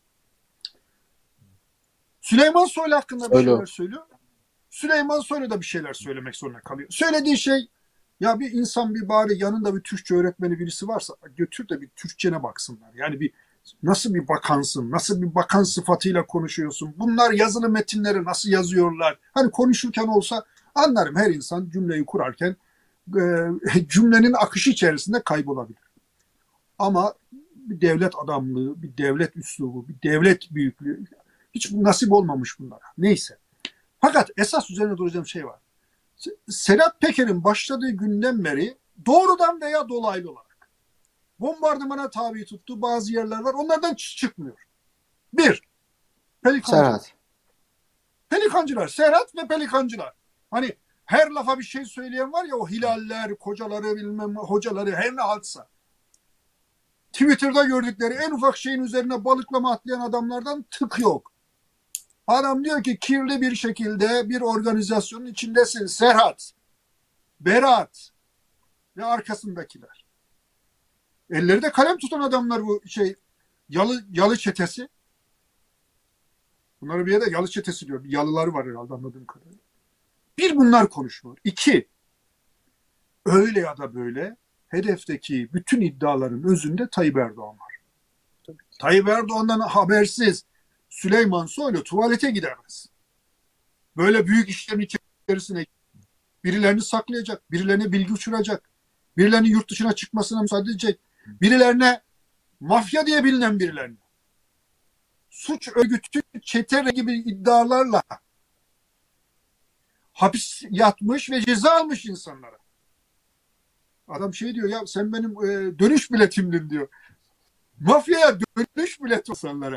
Süleyman Soylu hakkında bir Soylu. şeyler söylüyor. Süleyman Soylu da bir şeyler söylemek zorunda kalıyor. Söylediği şey, ya bir insan bir bari yanında bir Türkçe öğretmeni birisi varsa götür de bir Türkçene baksınlar. Yani bir nasıl bir bakansın, nasıl bir bakan sıfatıyla konuşuyorsun, bunlar yazılı metinleri nasıl yazıyorlar. Hani konuşurken olsa anlarım, her insan cümleyi kurarken e, cümlenin akışı içerisinde kaybolabilir. Ama bir devlet adamlığı, bir devlet üslubu, bir devlet büyüklüğü hiç nasip olmamış bunlara. Neyse. Fakat esas üzerine duracağım şey var. Sedat Peker'in başladığı günden beri doğrudan veya dolaylı olarak bombardımana tabi tuttuğu bazı yerler var. Onlardan çıkmıyor. Bir, pelikancılar. Serhat. Pelikancılar, Serhat ve pelikancılar. Hani her lafa bir şey söyleyen var ya, o hilaller, kocaları, bilmem hocaları, her ne haltsa. Twitter'da gördükleri en ufak şeyin üzerine balıklama atlayan adamlardan tık yok. Adam diyor ki kirli bir şekilde bir organizasyonun içindesin Serhat, Berat ve arkasındakiler. Elleri de kalem tutan adamlar bu şey yalı yalı çetesi. Bunları bir yere yalı çetesi diyor. Bir yalıları var herhalde anladığım kadarıyla. Bir, bunlar konuşuyor. İki, öyle ya da böyle hedefteki bütün iddiaların özünde Tayyip Erdoğan var. Tayyip Erdoğan'dan habersiz Süleyman Soylu tuvalete gidemez. Böyle büyük işlerin içerisine birilerini saklayacak, birilerine bilgi uçuracak, birilerinin yurt dışına çıkmasına müsaade edecek, birilerine mafya diye bilinen birilerine, suç örgütü, çete gibi iddialarla hapis yatmış ve ceza almış insanlara. Adam şey diyor, ya sen benim e, dönüş biletimdin diyor. Mafyaya dönüş bileti insanlara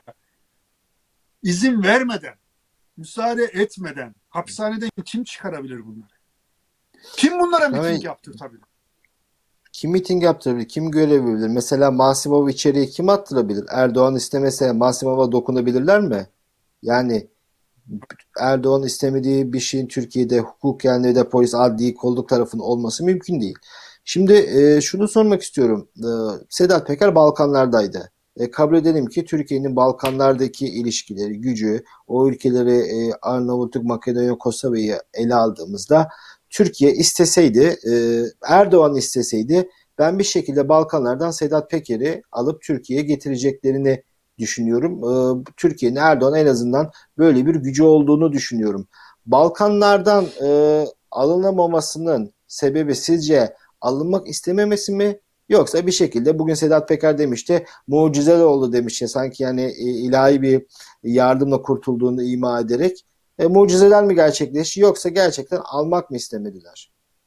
izin vermeden, müsaade etmeden hapishaneden kim çıkarabilir bunları? Kim bunlara miting Tabii, yaptırtabilir? kim miting yaptırabilir? Kim görebilir? Mesela Masimov içeriye kim attırabilir? Erdoğan istemese Masimov'a dokunabilirler mi? Yani Erdoğan istemediği bir şeyin Türkiye'de hukuken ve de polis, adli kolluk tarafının olması mümkün değil. Şimdi e, şunu sormak istiyorum. E, Sedat Peker Balkanlardaydı. E, kabul edelim ki Türkiye'nin Balkanlardaki ilişkileri, gücü, o ülkeleri e, Arnavutluk, Makedonya, Kosova'yı ele aldığımızda Türkiye isteseydi, e, Erdoğan isteseydi ben bir şekilde Balkanlardan Sedat Peker'i alıp Türkiye'ye getireceklerini düşünüyorum. E, Türkiye'nin Erdoğan en azından böyle bir gücü olduğunu düşünüyorum. Balkanlardan e, alınamamasının sebebi sizce alınmak istememesi mi? Yoksa bir şekilde bugün Sedat Peker demişti, mucizeler oldu demişti. Sanki yani e, ilahi bir yardımla kurtulduğunu ima ederek. E, mucizeler mi gerçekleşti yoksa gerçekten almak mı istemediler?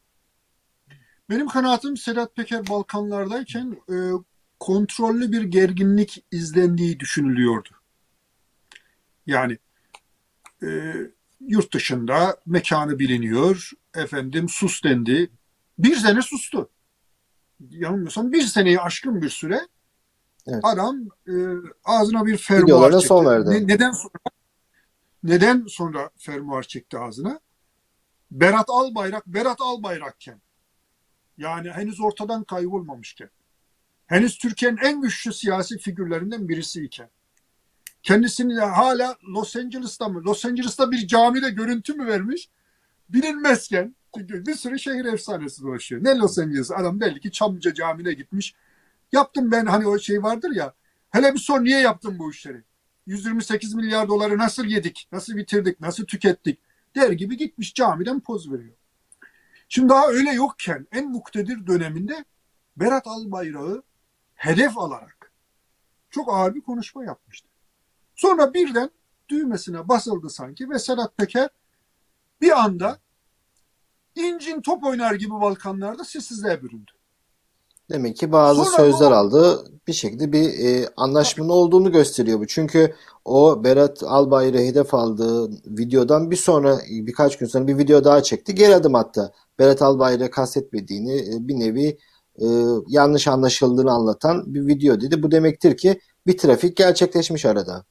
Benim kanaatim Sedat Peker Balkanlardayken e, kontrollü bir gerginlik izlendiği düşünülüyordu. Yani e, yurt dışında mekanı biliniyor, efendim sus dendi. Bir sene sustu. Yanılmıyorsam bir seneyi aşkın bir süre Evet. adam e, ağzına bir fermuar Videolarına çekti. son verdi. Ne, neden sonra neden sonra fermuar çekti ağzına? Berat Albayrak, Berat Albayrak'ken, yani henüz ortadan kaybolmamışken, henüz Türkiye'nin en güçlü siyasi figürlerinden birisiyken, kendisini hala Los Angeles'ta mı, Los Angeles'ta bir camide görüntü mü vermiş bilinmezken, çünkü bir sürü şehir efsanesi dolaşıyor. Ne Los Angeles, adam belli ki Çamlıca Camii'ne gitmiş. Yaptım ben, hani o şey vardır ya, hele bir sor niye yaptın bu işleri? yüz yirmi sekiz milyar doları nasıl yedik, nasıl bitirdik, nasıl tükettik der gibi gitmiş camiden poz veriyor. Şimdi daha öyle yokken en muktedir döneminde Berat Albayrak'ı hedef alarak çok ağır bir konuşma yapmıştı. Sonra birden düğmesine basıldı sanki ve Sedat Peker bir anda incin top oynar gibi Balkanlarda sessizliğe büründü. Demek ki bazı Sonra sözler o aldı. Bir şekilde bir e, anlaşmanın olduğunu gösteriyor bu. Çünkü o Berat Albayrak'ı hedef aldığı videodan bir sonra birkaç gün sonra bir video daha çekti. Geri adım attı. Berat Albayrak'ı kastetmediğini e, bir nevi e, yanlış anlaşıldığını anlatan bir video dedi. Bu demektir ki bir trafik gerçekleşmiş arada.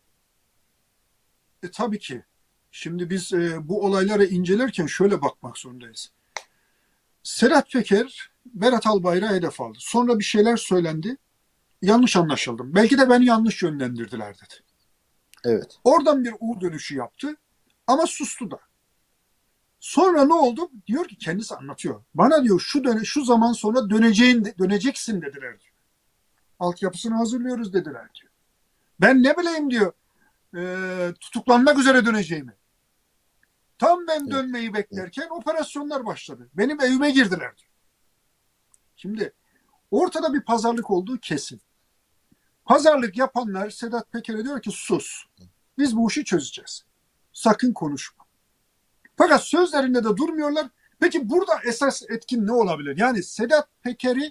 e, tabii ki şimdi biz e, bu olayları incelerken şöyle bakmak zorundayız. Sedat Peker Berat Albayrak'ı hedef aldı. Sonra bir şeyler söylendi. Yanlış anlaşıldım. Belki de beni yanlış yönlendirdiler dedi. Evet. Oradan bir U dönüşü yaptı ama sustu da. Sonra ne oldu? Diyor ki, kendisi anlatıyor. Bana diyor şu döne, şu zaman sonra döneceğin döneceksin dediler diyor. Altyapısını hazırlıyoruz dediler diyor. Ben ne bileyim diyor. E, tutuklanmak üzere döneceğimi. Tam ben dönmeyi beklerken operasyonlar başladı. Benim evime girdiler diyor. Şimdi ortada bir pazarlık olduğu kesin. Pazarlık yapanlar Sedat Peker'e diyor ki sus. Biz bu işi çözeceğiz. Sakın konuşma. Fakat sözlerinde de durmuyorlar. Peki burada esas etkin ne olabilir? Yani Sedat Peker'i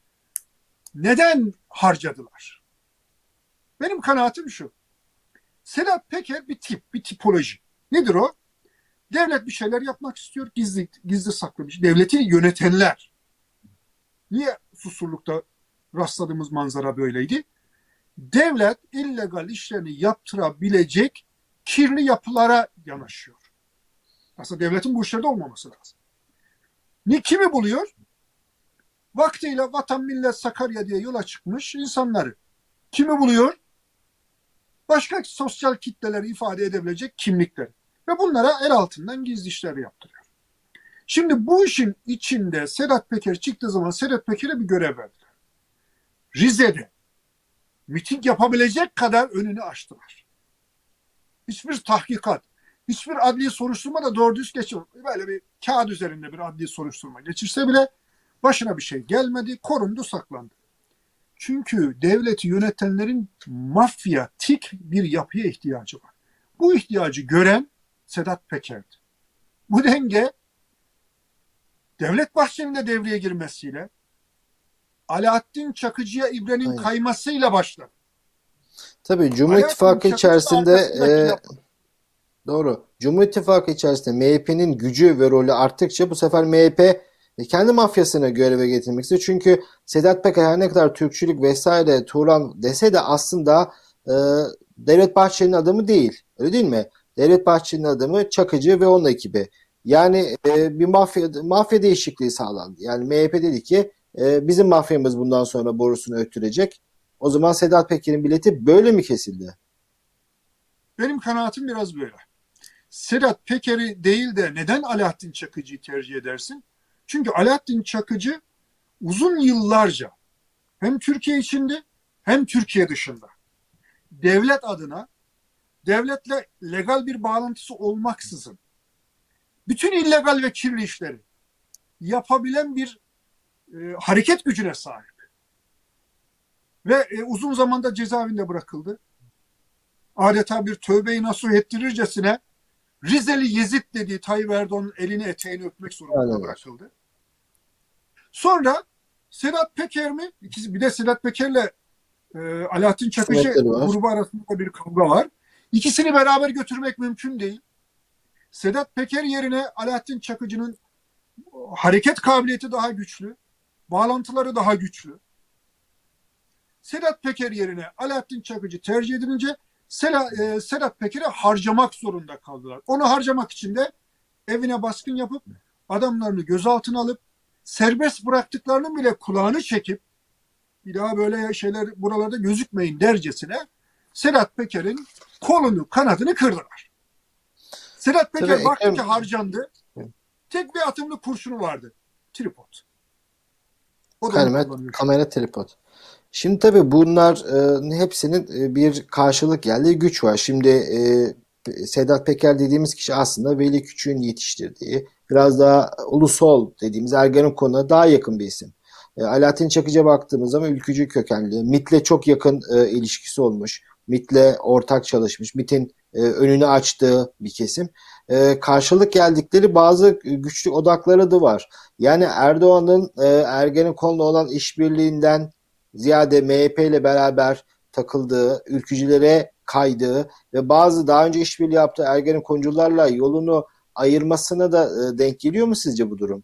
neden harcadılar? Benim kanaatim şu. Sedat Peker bir tip, bir tipoloji. Nedir o? Devlet bir şeyler yapmak istiyor. Gizli, gizli saklı bir şey. Devleti yönetenler. Niye Susurluk'ta rastladığımız manzara böyleydi? Devlet illegal işlerini yaptırabilecek kirli yapılara yanaşıyor. Aslında devletin bu işlerde olmaması lazım. Ne kimi buluyor? Vaktiyle Vatan Millet Sakarya diye yola çıkmış insanları. Kimi buluyor? Başka sosyal kitleleri ifade edebilecek kimlikleri. Ve bunlara el altından gizli işler yaptırıyor. Şimdi bu işin içinde Sedat Peker çıktığı zaman Sedat Peker'e bir görev verdiler. Rize'de miting yapabilecek kadar önünü açtılar. Hiçbir tahkikat, hiçbir adli soruşturma da doğru düz geçiyor. Böyle bir kağıt üzerinde bir adli soruşturma geçirse bile başına bir şey gelmedi, korundu, saklandı. Çünkü devleti yönetenlerin mafyatik bir yapıya ihtiyacı var. Bu ihtiyacı gören Sedat Peker'di. Bu denge Devlet Bahçeli'nin de devreye girmesiyle, Alaaddin Çakıcı'ya ibrenin Aynen. kaymasıyla başladı. Tabii Cumhur Alaaddin İttifakı Çakıcı içerisinde arkasındaki e, yapı. doğru. Cumhur İttifakı içerisinde M H P'nin gücü ve rolü arttıkça bu sefer M H P kendi mafyasını göreve getirmek istiyor. Çünkü Sedat Peker her ne kadar Türkçülük vesaire Turan dese de aslında e, Devlet Bahçeli'nin adamı değil. Öyle değil mi? Devlet Bahçeli'nin adamı Çakıcı ve onun ekibi. Yani e, bir mafya mafya değişikliği sağlandı. Yani M H P dedi ki e, bizim mafyamız bundan sonra borusunu öttürecek. O zaman Sedat Peker'in bileti böyle mi kesildi? Benim kanaatim biraz böyle. Sedat Peker'i değil de neden Alaaddin Çakıcı'yı tercih edersin? Çünkü Alaaddin Çakıcı uzun yıllarca hem Türkiye içinde hem Türkiye dışında devlet adına, devletle legal bir bağlantısı olmaksızın bütün illegal ve kirli işleri yapabilen bir e, hareket gücüne sahip. Ve e, uzun zamanda cezaevinde bırakıldı. Adeta bir tövbe-i nasuh ettirircesine Rizeli Yezid dediği Tayyip Erdoğan'ın elini eteğini öpmek zorunda Aynen. bırakıldı. Sonra Sedat Peker mi? İkisi, bir de Sedat Peker'le e, Alaaddin Çakıcı grubu arasında bir kavga var. İkisini beraber götürmek mümkün değil. Sedat Peker yerine Alaaddin Çakıcı'nın hareket kabiliyeti daha güçlü, bağlantıları daha güçlü. Sedat Peker yerine Alaaddin Çakıcı tercih edilince Sedat Peker'i harcamak zorunda kaldılar. Onu harcamak için de evine baskın yapıp adamlarını gözaltına alıp serbest bıraktıklarının bile kulağını çekip bir daha böyle şeyler buralarda gözükmeyin dercesine Sedat Peker'in kolunu kanadını kırdılar. Sedat Peker Tabii, baktı Ekrem... ki harcandı. Tek bir atımlı kurşunu vardı. Tripod. O kamera, kamera tripod. Şimdi tabii bunlar e, hepsinin e, bir karşılık geldiği güç var. Şimdi e, Sedat Peker dediğimiz kişi aslında Veli Küçük'ün yetiştirdiği, biraz daha ulusal dediğimiz Ergenekon'a daha yakın bir isim. E, Alaaddin Çakıcı'ya baktığımız zaman ülkücü kökenli. MİT'le çok yakın e, ilişkisi olmuş. MİT'le ortak çalışmış. MİT'in e, önünü açtığı bir kesim. E, karşılık geldikleri bazı güçlü odakları da var. Yani Erdoğan'ın e, Ergenekon'la olan işbirliğinden ziyade M H P ile beraber takıldığı, ülkücülere kaydığı ve bazı daha önce işbirliği yaptığı Ergenekoncularla yolunu ayırmasına da e, denk geliyor mu sizce bu durum?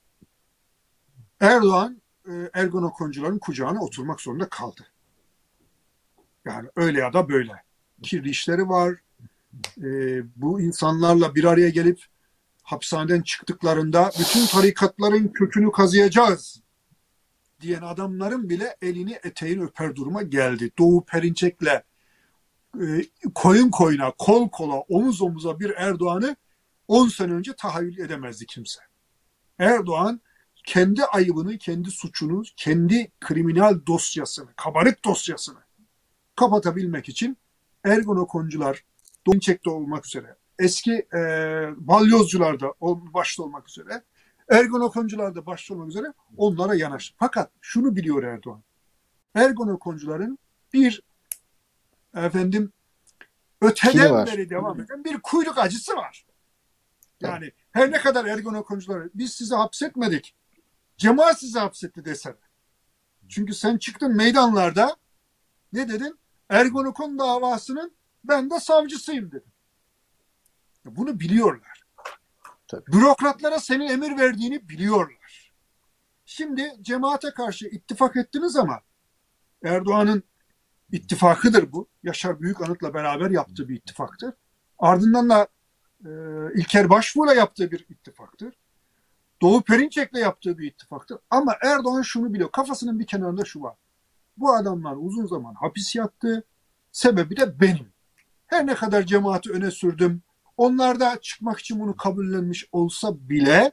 Erdoğan e, Ergenekoncuların kucağına oturmak zorunda kaldı. Yani öyle ya da böyle. Kirli işleri var. E, bu insanlarla bir araya gelip hapishaneden çıktıklarında bütün tarikatların kökünü kazıyacağız diyen adamların bile elini eteğini öper duruma geldi. Doğu Perinçek'le e, koyun koyuna, kol kola, omuz omuza bir Erdoğan'ı on sene önce tahayyül edemezdi kimse. Erdoğan kendi ayıbını, kendi suçunu, kendi kriminal dosyasını, kabarık dosyasını kapatabilmek için Ergenekoncular Perinçek'te olmak üzere, eski e, balyozcular da başta olmak üzere, Ergenekoncular da başta olmak üzere onlara yanaştı. Fakat şunu biliyor Erdoğan. Ergenekoncuların bir efendim öteden beri devam eden bir kuyruk acısı var. Yani her ne kadar Ergenekoncular biz sizi hapsetmedik, cemaat sizi hapsetti desene. Çünkü sen çıktın meydanlarda ne dedin? Ergenekon davasının ben de savcısıyım dedin. Bunu biliyorlar. Tabii. Bürokratlara senin emir verdiğini biliyorlar. Şimdi cemaate karşı ittifak ettiniz ama Erdoğan'ın ittifakıdır bu. Yaşar Büyükanıt'la beraber yaptığı bir ittifaktır. Ardından da e, İlker Başbuğ'la yaptığı bir ittifaktır. Doğu Perinçek'le yaptığı bir ittifaktır. Ama Erdoğan şunu biliyor. Kafasının bir kenarında şu var. Bu adamlar uzun zaman hapis yattı. Sebebi de benim. Her ne kadar cemaati öne sürdüm. Onlar da çıkmak için bunu kabullenmiş olsa bile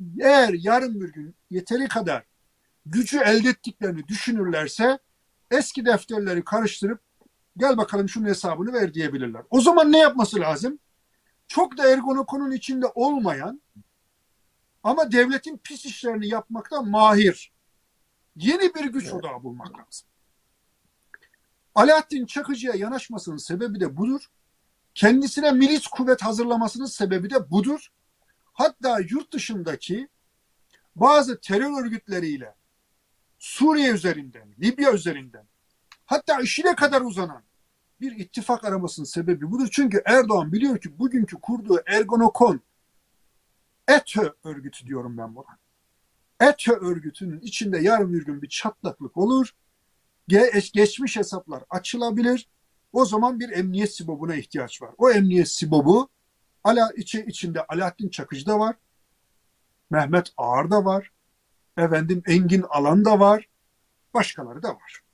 eğer yarın bir gün yeteri kadar gücü elde ettiklerini düşünürlerse eski defterleri karıştırıp gel bakalım şunun hesabını ver diyebilirler. O zaman ne yapması lazım? Çok da Ergonokon'un içinde olmayan ama devletin pis işlerini yapmakta mahir yeni bir güç odağı bulmak lazım. Alaaddin Çakıcı'ya yanaşmasının sebebi de budur. Kendisine milis kuvvet hazırlamasının sebebi de budur. Hatta yurt dışındaki bazı terör örgütleriyle Suriye üzerinden, Libya üzerinden, hatta IŞİD'e kadar uzanan bir ittifak aramasının sebebi budur. Çünkü Erdoğan biliyor ki bugünkü kurduğu Ergonokon, ETÖ örgütü diyorum ben buna. ETÖ örgütünün içinde yarın bir gün bir çatlaklık olur. Ge- geçmiş hesaplar açılabilir. O zaman bir emniyet sibobuna ihtiyaç var. O emniyet sibobu ala, içi, içinde Alaaddin Çakıcı da var. Mehmet Ağar da var. Efendim Engin Alan da var. Başkaları da var.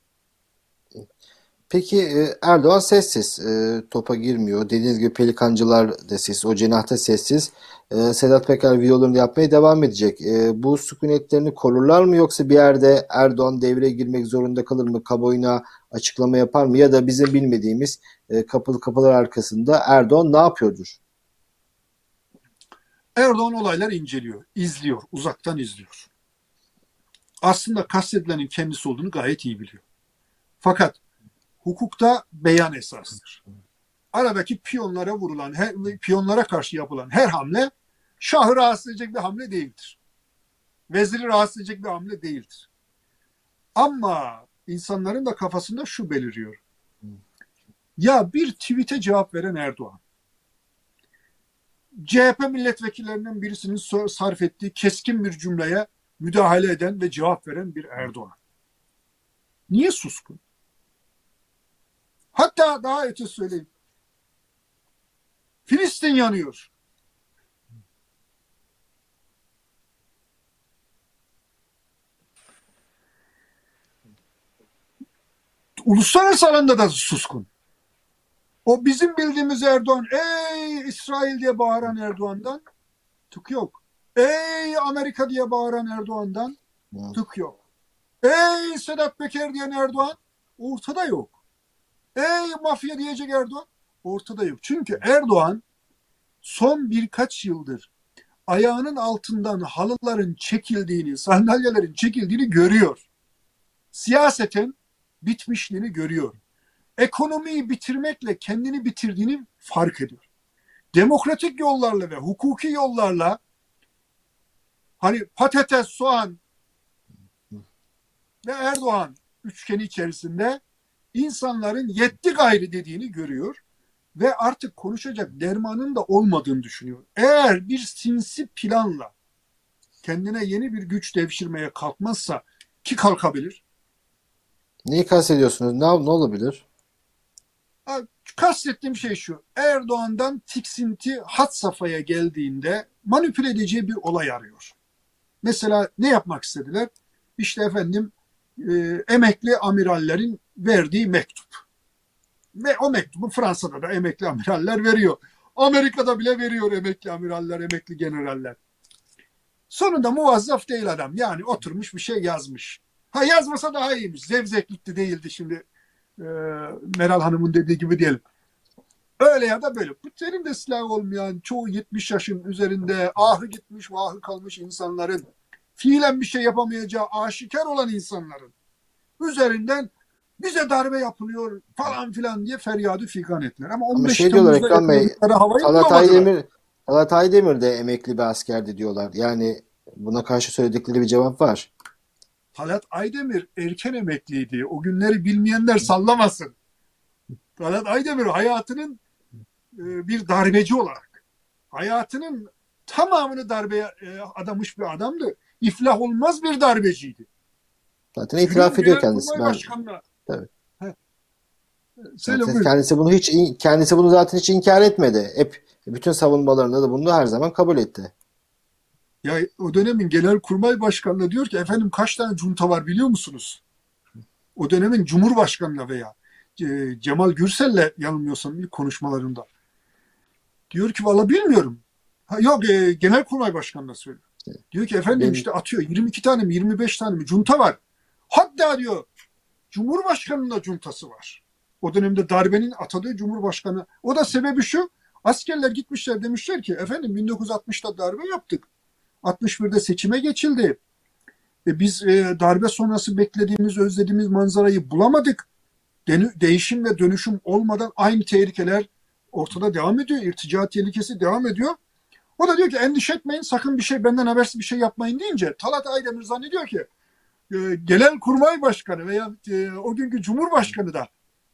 Peki e, Erdoğan sessiz, e, topa girmiyor. Dediğiniz gibi Pelikancılar da sessiz, o cenahta sessiz. E, Sedat Peker videolarını yapmaya devam edecek. E, bu sükunetlerini korurlar mı yoksa bir yerde Erdoğan devreye girmek zorunda kalır mı? Kamuoyuna açıklama yapar mı? Ya da bizim bilmediğimiz e, kapalı kapılar arkasında Erdoğan ne yapıyordur? Erdoğan olaylar inceliyor, izliyor, uzaktan izliyor. Aslında kastedilenin kendisi olduğunu gayet iyi biliyor. Fakat hukukta beyan esastır. Aradaki piyonlara vurulan, her, piyonlara karşı yapılan her hamle şahı rahatsız edecek bir hamle değildir. Veziri rahatsız edecek bir hamle değildir. Ama insanların da kafasında şu beliriyor. Ya bir tweet'e cevap veren Erdoğan, C H P milletvekillerinden birisinin sarf ettiği keskin bir cümleye müdahale eden ve cevap veren bir Erdoğan. Niye suskun? Hatta daha öte söyleyeyim. Filistin yanıyor. Uluslararası alanda da suskun. O bizim bildiğimiz Erdoğan, ey İsrail diye bağıran Erdoğan'dan tık yok. Ey Amerika diye bağıran Erdoğan'dan tık yok. Ey Sedat Peker diyen Erdoğan ortada yok. Ey mafya diyecek Erdoğan ortada yok. Çünkü Erdoğan son birkaç yıldır ayağının altından halıların çekildiğini, sandalyelerin çekildiğini görüyor. Siyaseten bitmişliğini görüyor. Ekonomiyi bitirmekle kendini bitirdiğini fark ediyor. Demokratik yollarla ve hukuki yollarla hani patates, soğan ve Erdoğan üçgeni içerisinde insanların yetti gayrı dediğini görüyor ve artık konuşacak dermanın da olmadığını düşünüyor. Eğer bir sinsi planla kendine yeni bir güç devşirmeye kalkmazsa ki kalkabilir. Neyi kastediyorsunuz? Ne, ne olabilir? Kastettiğim şey şu. Erdoğan'dan tiksinti had safhaya geldiğinde manipüle edeceği bir olay arıyor. Mesela ne yapmak istediler? İşte efendim e, emekli amirallerin verdiği mektup. Ve o mektubu Fransa'da da emekli amiraller veriyor. Amerika'da bile veriyor emekli amiraller, emekli generaller. Sonunda muvazzaf değil adam. Yani oturmuş bir şey yazmış. Ha yazmasa daha iyiymiş. Zevzeklikti değildi şimdi e, Meral Hanım'ın dediği gibi diyelim. Öyle ya da böyle. Senin de silahı olmayan çoğu yetmiş yaşın üzerinde ahı gitmiş vahı kalmış insanların fiilen bir şey yapamayacağı aşikar olan insanların üzerinden bize darbe yapılıyor falan filan diye feryadı figan ettiler. Ama Ama on beş şey diyorlar Temmuz'da Ekrem Bey, yakaladıkları havayı Talat bulamadılar. Aydemir, Talat Aydemir de emekli bir askerdi diyorlar. Yani buna karşı söyledikleri bir cevap var. Talat Aydemir erken emekliydi. O günleri bilmeyenler sallamasın. Talat Aydemir hayatının e, bir darbeci olarak, hayatının tamamını darbeye e, adamış bir adamdı. İflah olmaz bir darbeciydi. Zaten itiraf ediyor kendisi. Ben, tabii. zaten kendisi bunu hiç kendisi bunu zaten hiç inkar etmedi. Hep bütün savunmalarında da bunu her zaman kabul etti. Ya o dönemin Genelkurmay Başkanı'na diyor ki efendim kaç tane junta var biliyor musunuz? O dönemin Cumhurbaşkanı'na veya e, Cemal Gürsel'le yanılmıyorsam ilk konuşmalarında. Diyor ki valla bilmiyorum. Ha, yok e, Genelkurmay Başkanı'na söylüyor. Diyor ki efendim Ben, işte atıyor yirmi iki tane mi yirmi beş tane mi junta var. Hatta diyor Cumhurbaşkanı'nın da cuntası var. O dönemde darbenin atadığı Cumhurbaşkanı. O da sebebi şu. Askerler gitmişler demişler ki efendim bin dokuz yüz altmışta darbe yaptık. altmış birde seçime geçildi. E biz e, darbe sonrası beklediğimiz, özlediğimiz manzarayı bulamadık. De- değişim ve dönüşüm olmadan aynı tehlikeler ortada devam ediyor. İrtica tehlikesi devam ediyor. O da diyor ki endişe etmeyin, sakın bir şey benden habersiz bir şey yapmayın deyince Talat Aydemir zannediyor ki e, Genelkurmay Başkanı veya e, o günkü Cumhurbaşkanı da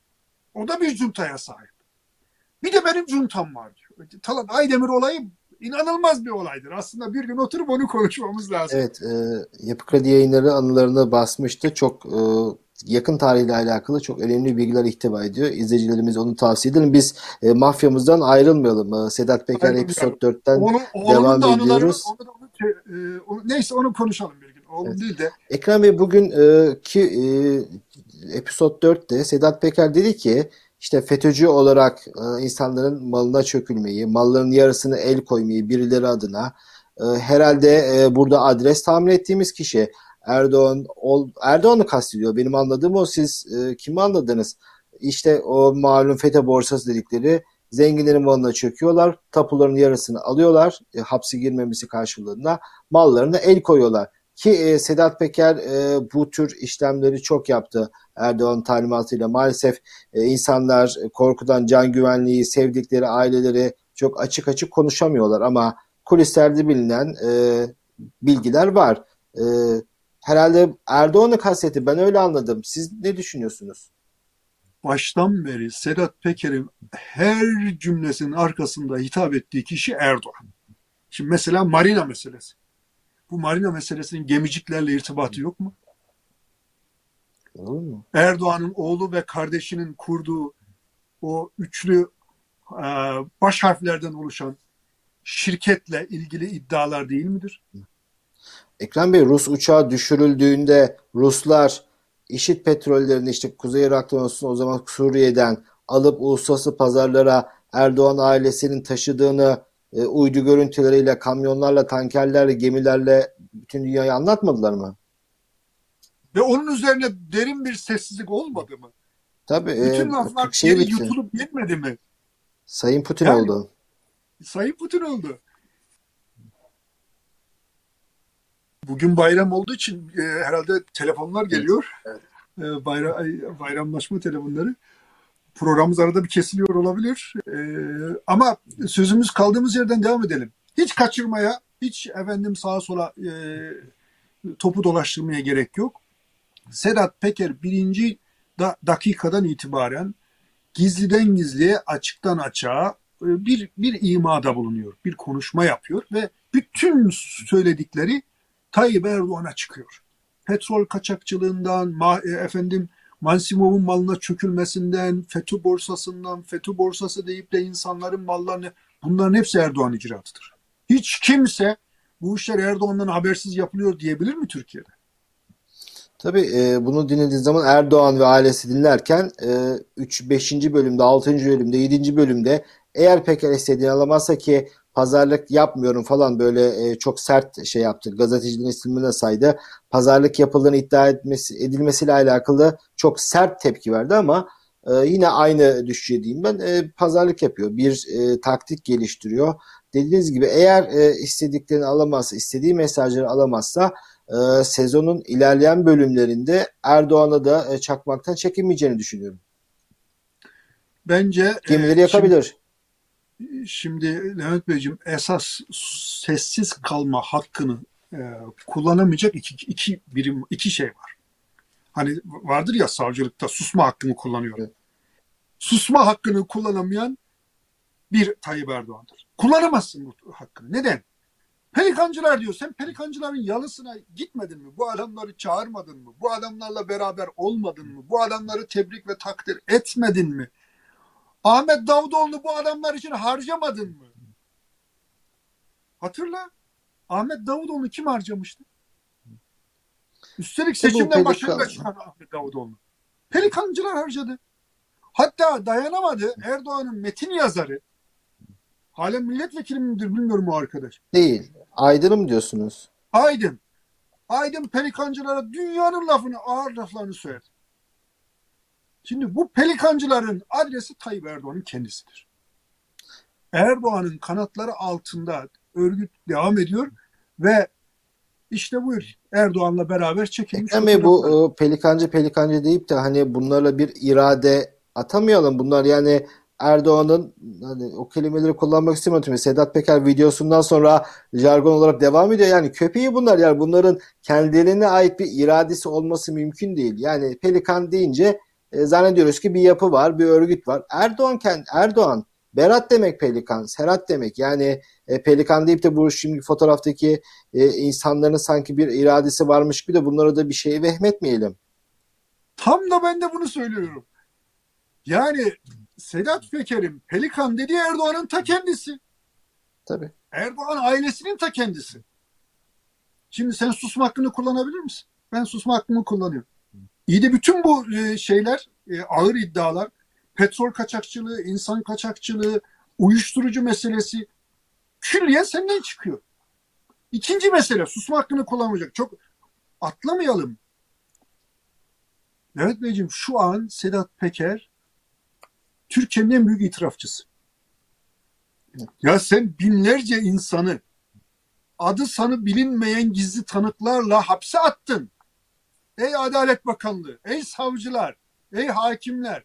o da bir cuntaya sahip. Bir de benim cuntam var diyor. Talat Aydemir olayı inanılmaz bir olaydır. Aslında bir gün oturup onu konuşmamız lazım. evet, e, Yapı Kredi Yayınları anılarına basmıştı. Çok e, yakın tarihle alakalı çok önemli bilgiler ihtiva ediyor. İzleyicilerimize onu tavsiye edelim. Biz e, mafyamızdan ayrılmayalım. E, Sedat Peker Ayrılmayalım. Episode dörtten Oğlum, oğlumun devam da anıları var. ediyoruz. Onu da, onu, e, onu, neyse onu konuşalım bir gün. Oğlum Evet. değil de. Ekrem Bey bugün e, ki e, Episode dörtte Sedat Peker dedi ki işte FETÖ'cü olarak e, insanların malına çökülmeyi, malların yarısını el koymayı birileri adına e, herhalde e, burada adres tahmin ettiğimiz kişi Erdoğan ol, Erdoğan'ı kastediyor. Benim anladığım o, siz e, kimi anladınız? İşte o malum FETÖ borsası dedikleri zenginlerin malına çöküyorlar, tapuların yarısını alıyorlar, e, hapse girmemesi karşılığında mallarına el koyuyorlar. Ki e, Sedat Peker e, bu tür işlemleri çok yaptı Erdoğan talimatıyla. Maalesef e, insanlar korkudan can güvenliği, sevdikleri aileleri çok açık açık konuşamıyorlar ama kulislerde bilinen e, bilgiler var. E, Herhalde Erdoğan'ı kastetti. Ben öyle anladım. Siz ne düşünüyorsunuz? Baştan beri Sedat Peker'in her cümlesinin arkasında hitap ettiği kişi Erdoğan. Şimdi mesela marina meselesi. Bu marina meselesinin gemiciklerle irtibatı yok mu? Olur mu? Erdoğan'ın oğlu ve kardeşinin kurduğu o üçlü e, baş harflerden oluşan şirketle ilgili iddialar değil midir? Ekrem Bey, Rus uçağı düşürüldüğünde Ruslar IŞİD petrollerini işte Kuzey Irak'tan olsun o zaman Suriye'den alıp uluslararası pazarlara Erdoğan ailesinin taşıdığını e, uydu görüntüleriyle, kamyonlarla, tankerlerle, gemilerle bütün dünyaya anlatmadılar mı? Ve onun üzerine derin bir sessizlik olmadı mı? Tabii, e, Bütün laflar kırk şeyi geri bitti. yutulup yetmedi mi? Sayın Putin Yani oldu. Sayın Putin oldu. Bugün bayram olduğu için e, herhalde telefonlar Evet. geliyor. E, bayra- bayramlaşma telefonları. Programımız arada bir kesiliyor olabilir. E, ama sözümüz kaldığımız yerden devam edelim. Hiç kaçırmaya, hiç efendim sağa sola e, topu dolaştırmaya gerek yok. Sedat Peker birinci da, dakikadan itibaren gizliden gizliye, açıktan açığa e, bir bir imada bulunuyor, bir konuşma yapıyor ve bütün söyledikleri Tayyip Erdoğan'a çıkıyor. Petrol kaçakçılığından, ma, e, efendim Mansimov'un malına çökülmesinden, FETÖ borsasından, FETÖ borsası deyip de insanların mallarını, bunların hepsi Erdoğan icraatıdır. Hiç kimse bu işler Erdoğan'dan habersiz yapılıyor diyebilir mi Türkiye'de? Tabii, e, bunu dinlediğiniz zaman Erdoğan ve ailesi dinlerken e, üç, beşinci bölümde, altıncı bölümde, yedinci bölümde eğer Peker istediğini alamazsa ki pazarlık yapmıyorum falan böyle e, çok sert şey yaptı. Gazetecinin ismini saydı. Pazarlık yapıldığını iddia etmesi, edilmesiyle alakalı çok sert tepki verdi ama e, yine aynı düşünce diyeyim ben. E, pazarlık yapıyor. Bir e, taktik geliştiriyor. Dediğiniz gibi eğer e, istediklerini alamazsa, istediği mesajları alamazsa e, sezonun ilerleyen bölümlerinde Erdoğan'a da e, çakmaktan çekinmeyeceğini düşünüyorum. Bence e, Gemileri şimdi yakabilir. Şimdi Levent Beyciğim esas sessiz kalma hakkını e, kullanamayacak iki, iki birim iki şey var. Hani vardır ya savcılıkta susma hakkını kullanıyor. Evet. Susma hakkını kullanamayan bir Tayyip Erdoğan'dır. Kullanamazsın bu hakkını. Neden? Pelikancılar diyor. Sen pelikancıların yalısına gitmedin mi? Bu adamları çağırmadın mı? Bu adamlarla beraber olmadın mı? Bu adamları tebrik ve takdir etmedin mi? Ahmet Davutoğlu'nu bu adamlar için harcamadın mı? Hatırla. Ahmet Davutoğlu'nu kim harcamıştı? Üstelik İşte bu seçimden başarıyla pelikan. çıkan Ahmet Davutoğlu. Pelikancılar harcadı. Hatta dayanamadı. Erdoğan'ın metin yazarı Halen milletvekili midir bilmiyorum o arkadaş. Değil. Aydın'ı mı diyorsunuz? Aydın. Aydın pelikancılara dünyanın lafını, ağır laflarını söyler. Şimdi bu pelikancıların adresi Tayyip Erdoğan'ın kendisidir. Erdoğan'ın kanatları altında örgüt devam ediyor ve işte buyur Erdoğan'la beraber çekilmiş Ekrem Bey, fotoğraflar. bu e, pelikancı pelikancı deyip de hani bunlarla bir irade atamayalım. Bunlar yani Erdoğan'ın, hani o kelimeleri kullanmak istemiyorum. Sedat Peker videosundan sonra jargon olarak devam ediyor. Yani köpeği bunlar, yani bunların kendilerine ait bir iradesi olması mümkün değil. Yani pelikan deyince e, zannediyoruz ki bir yapı var, bir örgüt var. Erdoğan kend, Erdoğan Berat demek pelikan, Serhat demek. Yani e, pelikan deyip de bu şimdi fotoğraftaki e, insanların sanki bir iradesi varmış gibi de bunlara da bir şey vehmetmeyelim. Tam da ben de bunu söylüyorum. Yani Sedat Peker'in pelikan dediği Erdoğan'ın ta kendisi. Tabii. Erdoğan ailesinin ta kendisi. Şimdi sen susma hakkını kullanabilir misin? Ben susma hakkımı kullanıyorum. İyi de bütün bu e, şeyler, e, ağır iddialar, petrol kaçakçılığı, insan kaçakçılığı, uyuşturucu meselesi külliyen senden çıkıyor. İkinci mesele, susma hakkını kullanmayacak. Çok atlamayalım. Evet Beyciğim, şu an Sedat Peker Türkiye'nin en büyük itirafçısı. Ya sen binlerce insanı adı sanı bilinmeyen gizli tanıklarla hapse attın. Ey Adalet Bakanlığı, ey savcılar, ey hakimler.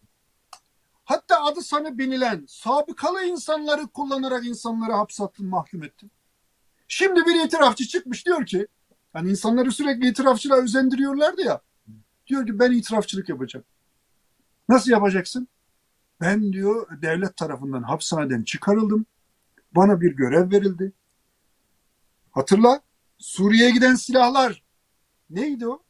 Hatta adı sanı bilinen sabıkalı insanları kullanarak insanları hapse attın, mahkum ettin. Şimdi bir itirafçı çıkmış diyor ki, hani insanları sürekli itirafçılığa özendiriyorlardı ya. Diyor ki ben itirafçılık yapacağım. Nasıl yapacaksın? Ben diyor devlet tarafından hapishaneden çıkarıldım. Bana bir görev verildi. Hatırla, Suriye'ye giden silahlar neydi o?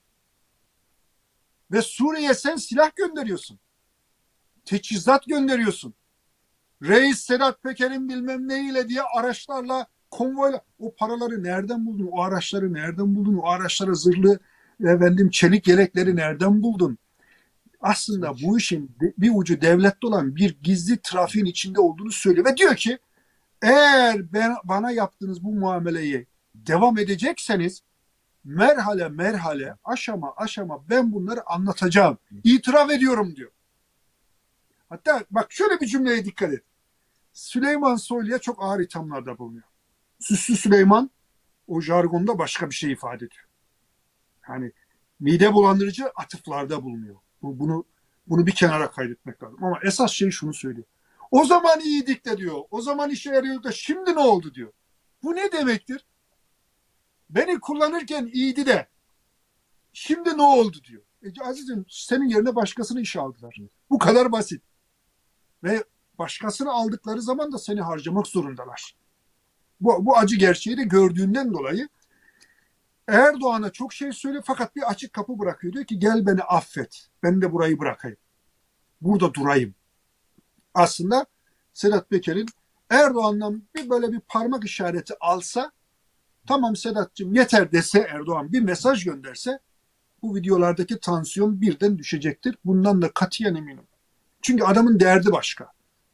Ve Suriye'ye sen silah gönderiyorsun. Teçhizat gönderiyorsun. Reis Sedat Peker'in bilmem neyle diye araçlarla, konvoyla. O paraları nereden buldun? O araçları nereden buldun? O araçlara zırhlı efendim çelik yelekleri nereden buldun? Aslında bu işin bir ucu devlette olan bir gizli trafiğin içinde olduğunu söylüyor. Ve diyor ki eğer ben, bana yaptığınız bu muameleyi devam edecekseniz merhale merhale, aşama aşama ben bunları anlatacağım. İtiraf ediyorum diyor. Hatta bak şöyle bir cümleye dikkat et. Süleyman Soylu'ya çok ağır ithamlarda bulunuyor. Süslü Süleyman o jargonda başka bir şey ifade ediyor. Yani mide bulandırıcı atıflarda bulunuyor. Bu, bunu bunu bir kenara kaydetmek lazım. Ama esas şey şunu söylüyor. O zaman iyiydik de diyor. O zaman işe yarıyordu da şimdi ne oldu diyor. Bu ne demektir? Beni kullanırken iyiydi de şimdi ne oldu diyor. E, azizim senin yerine başkasını işe aldılar. Bu kadar basit. Ve başkasını aldıkları zaman da seni harcamak zorundalar. Bu, bu acı gerçeği de gördüğünden dolayı Erdoğan'a çok şey söylüyor fakat bir açık kapı bırakıyor. Diyor ki gel beni affet. Ben de burayı bırakayım. Burada durayım. Aslında Sedat Peker'in Erdoğan'dan bir böyle bir parmak işareti alsa, tamam Sedat'cığım yeter dese, Erdoğan bir mesaj gönderse bu videolardaki tansiyon birden düşecektir. Bundan da katiyen eminim. Çünkü adamın derdi başka.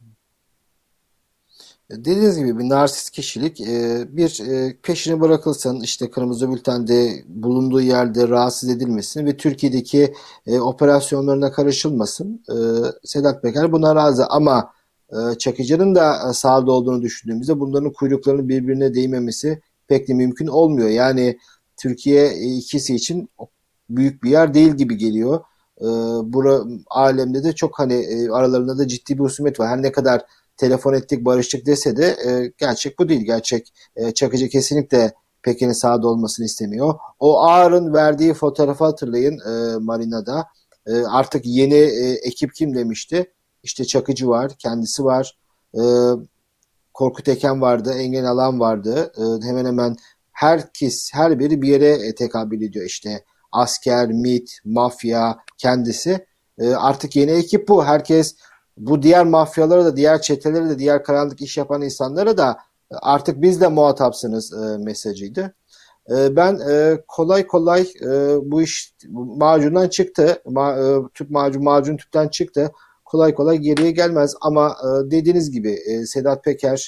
Dediğiniz gibi bir narsist kişilik, e, bir e, peşine bırakılsın, işte kırmızı bültende bulunduğu yerde rahatsız edilmesin ve Türkiye'deki e, operasyonlarına karışılmasın. E, Sedat Peker buna razı ama e, Çakıcı'nın da sağda olduğunu düşündüğümüzde bunların kuyruklarının birbirine değmemesi pek de mümkün olmuyor. Yani Türkiye ikisi için büyük bir yer değil gibi geliyor. E, bura, alemde de çok hani e, aralarında da ciddi bir husumet var. Her ne kadar telefon ettik, barıştık dese de e, gerçek bu değil. Gerçek e, Çakıcı kesinlikle Pekin'in sahada olmasını istemiyor. O Ağar'ın verdiği fotoğrafı hatırlayın, e, Marina'da. E, artık yeni e, ekip kim demişti? İşte Çakıcı var, kendisi var. E, Korkut Eken vardı, Engin Alan vardı. E, hemen hemen herkes, her biri bir yere e, tekabül ediyor. İşte asker, MİT, mafya, kendisi. E, artık yeni ekip bu. Herkes bu diğer mafyalara da, diğer çetelere de, diğer karanlık iş yapan insanlara da artık biz de muhatapsınız e, mesajıydı. E, ben e, kolay kolay e, bu iş macundan çıktı. Ma, e, tüp macun, macun tüpten çıktı. Kolay kolay geriye gelmez ama e, dediğiniz gibi e, Sedat Peker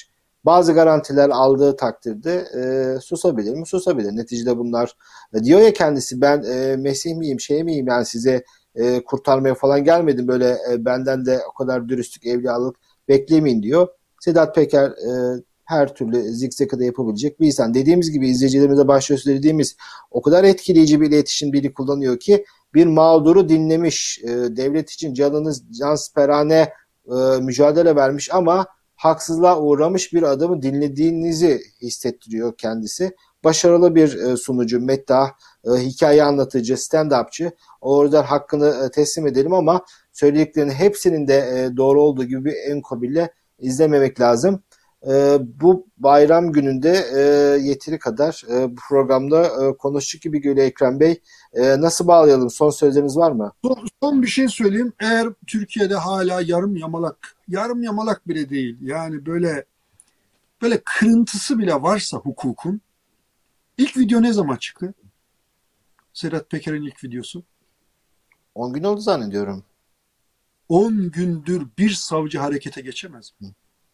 bazı garantiler aldığı takdirde e, susabilir mi? Susabilir. Neticede bunlar e, diyor ya kendisi, ben e, Mesih miyim, şey miyim, yani size e, kurtarmaya falan gelmedim, böyle e, benden de o kadar dürüstlük, evliyalık beklemeyin diyor. Sedat Peker e, her türlü zikzakı da yapabilecek bir insan. Dediğimiz gibi, izleyicilerimize başta söylediğimiz, o kadar etkileyici bir iletişim dili kullanıyor ki bir mağduru dinlemiş, e, devlet için canını cansperane e, mücadele vermiş ama haksızlığa uğramış bir adamı dinlediğinizi hissettiriyor kendisi. Başarılı bir e, sunucu, meddah, e, hikaye anlatıcı, stand-upçı. Orada hakkını e, teslim edelim ama söylediklerinin hepsinin de e, doğru olduğu gibi bir enkobille izlememek lazım. E, bu bayram gününde e, yeteri kadar e, bu programda e, konuştuk gibi geliyor Ekrem Bey. E, nasıl bağlayalım? Son sözleriniz var mı? Son, son bir şey söyleyeyim. Eğer Türkiye'de hala yarım yamalak, yarım yamalak bile değil, yani böyle böyle kırıntısı bile varsa hukukun, ilk video ne zaman çıktı? Sedat Peker'in ilk videosu. on gün oldu zannediyorum. on gündür bir savcı harekete geçemez mi?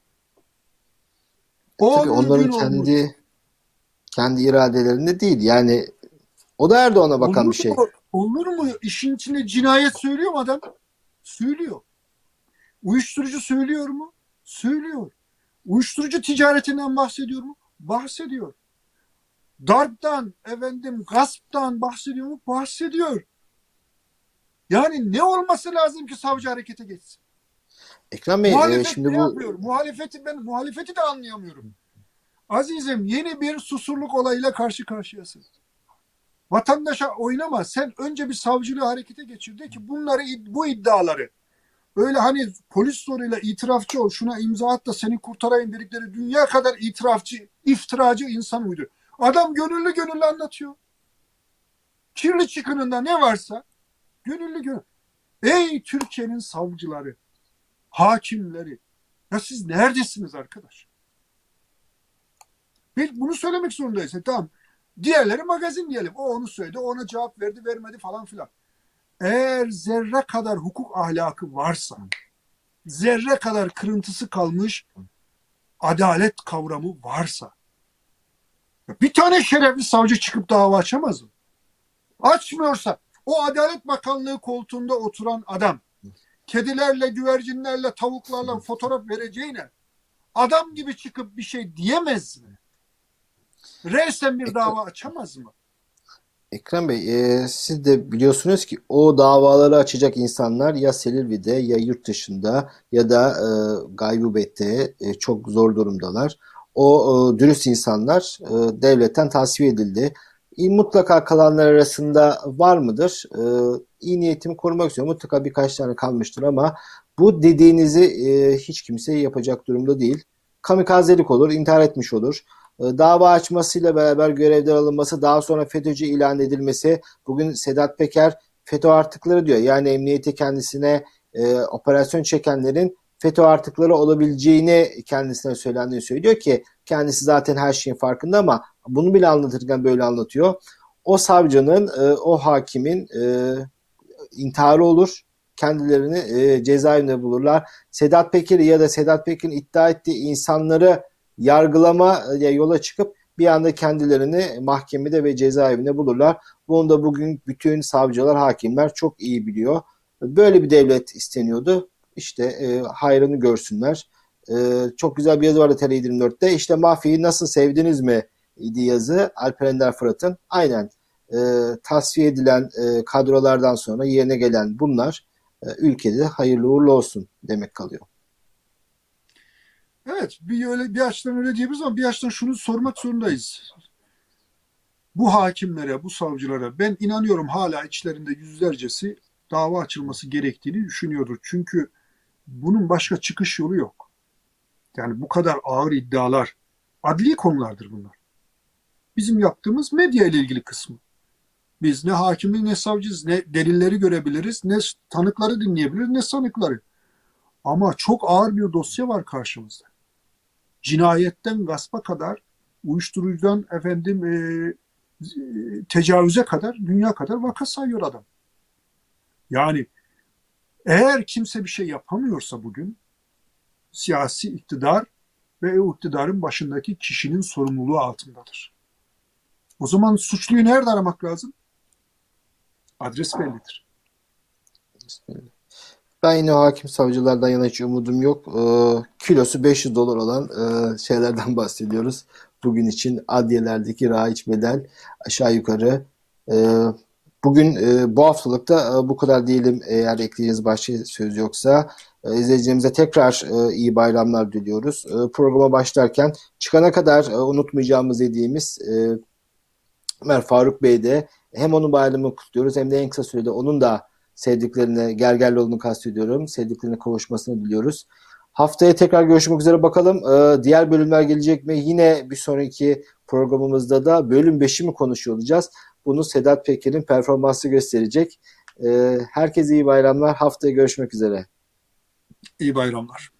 Tabii on onların gün olmuş. kendi kendi iradelerinde değil. Yani o da Erdoğan'a bakan Olur bir şey. mu? Olur mu? İşin içinde cinayet söylüyor mu adam? Söylüyor. Uyuşturucu söylüyor mu? Söylüyor. Uyuşturucu ticaretinden bahsediyor mu? Bahsediyor. Darptan, efendim, gasptan bahsediyor mu? Bahsediyor. Yani ne olması lazım ki savcı harekete geçsin? Ekrem Bey, e, Muhalefet şimdi ne bu yapıyor? Muhalefeti ben muhalefeti de anlayamıyorum. Azizim, yeni bir susurluk olayıyla karşı karşıyasın. Vatandaşa oynama. Sen önce bir savcılığı harekete geçir. De ki bunları, bu iddiaları, öyle hani polis soruyla itirafçı ol, şuna imza at da seni kurtarayım dedikleri dünya kadar itirafçı, iftiracı insan uydu. Adam gönüllü gönüllü anlatıyor. Kirli çıkınında ne varsa gönüllü gönüllü. Ey Türkiye'nin savcıları, hakimleri, ya siz neredesiniz arkadaş? Biz bunu söylemek zorundayız. E, tamam. Diğerleri magazin diyelim. O onu söyledi, ona cevap verdi, vermedi falan filan. Eğer zerre kadar hukuk ahlakı varsa, zerre kadar kırıntısı kalmış adalet kavramı varsa, bir tane şerefli savcı çıkıp dava açamaz mı? Açmıyorsa o Adalet Bakanlığı koltuğunda oturan adam kedilerle, güvercinlerle, tavuklarla fotoğraf vereceğine adam gibi çıkıp bir şey diyemez mi? Resen bir dava açamaz mı? Ekrem Bey, e, siz de biliyorsunuz ki o davaları açacak insanlar ya Silivri'de, ya yurt dışında, ya da e, gaybubette, e, çok zor durumdalar. O e, dürüst insanlar e, devletten tasfiye edildi. E, mutlaka kalanlar arasında var mıdır? E, iyi niyetimi korumak istiyorum. Mutlaka birkaç tane kalmıştır ama bu dediğinizi e, hiç kimse yapacak durumda değil. Kamikazelik olur, intihar etmiş olur. Dava açmasıyla beraber görevden alınması, daha sonra FETÖ'cü ilan edilmesi. Bugün Sedat Peker FETÖ artıkları diyor. Yani emniyeti kendisine e, operasyon çekenlerin FETÖ artıkları olabileceğini kendisine söylendiğini söylüyor ki kendisi zaten her şeyin farkında ama bunu bile anlatırken böyle anlatıyor. O savcının, e, o hakimin e, intiharı olur. Kendilerini e, cezaevinde bulurlar. Sedat Peker'i ya da Sedat Peker'in iddia ettiği insanları yargılamaya yola çıkıp bir anda kendilerini mahkemede ve cezaevinde bulurlar. Bunu da bugün bütün savcılar, hakimler çok iyi biliyor. Böyle bir devlet isteniyordu. İşte e, hayrını görsünler. E, çok güzel bir yazı vardı T R yirmi dörtte. İşte mafyayı nasıl sevdiniz mi idi yazı Alper Ender Fırat'ın. Aynen e, tasfiye edilen e, kadrolardan sonra yerine gelen bunlar e, ülkede hayırlı uğurlu olsun demek kalıyor. Evet, bir öyle bir açıdan öyle diyebiliriz ama bir açıdan şunu sormak zorundayız. Bu hakimlere, bu savcılara ben inanıyorum hala içlerinde yüzlercesi dava açılması gerektiğini düşünüyordur. Çünkü bunun başka çıkış yolu yok. Yani bu kadar ağır iddialar, adli konulardır bunlar. Bizim yaptığımız medya ile ilgili kısmı. Biz ne hakimi ne savcıyız, ne delilleri görebiliriz, ne tanıkları dinleyebiliriz, ne sanıkları. Ama çok ağır bir dosya var karşımızda. Cinayetten gaspa kadar, uyuşturucudan efendim e, e, tecavüze kadar, dünya kadar vaka sayıyor adam. Yani eğer kimse bir şey yapamıyorsa bugün, siyasi iktidar ve o iktidarın başındaki kişinin sorumluluğu altındadır. O zaman suçluyu nerede aramak lazım? Adres bellidir. Ben yine hakim savcılardan yana hiç umudum yok. Ee, kilosu beş yüz dolar olan e, şeylerden bahsediyoruz. Bugün için adliyelerdeki raiç bedel aşağı yukarı. E, bugün e, bu haftalıkta e, bu kadar diyelim, eğer ekleyeceğiniz başka söz yoksa. E, izleyicilerimize tekrar e, iyi bayramlar diliyoruz. E, programa başlarken çıkana kadar e, unutmayacağımız dediğimiz e, Ömer Faruk Bey de hem onun bayramını kutluyoruz hem de en kısa sürede onun da sevdiklerine, Gergerlioğlu'nu kastediyorum, sevdiklerine kavuşmasını diliyoruz. Haftaya tekrar görüşmek üzere, bakalım. Ee, diğer bölümler gelecek mi? Yine bir sonraki programımızda da bölüm beşi mi konuşuyor olacağız? Bunu Sedat Peker'in performansı gösterecek. Ee, herkese iyi bayramlar. Haftaya görüşmek üzere. İyi bayramlar.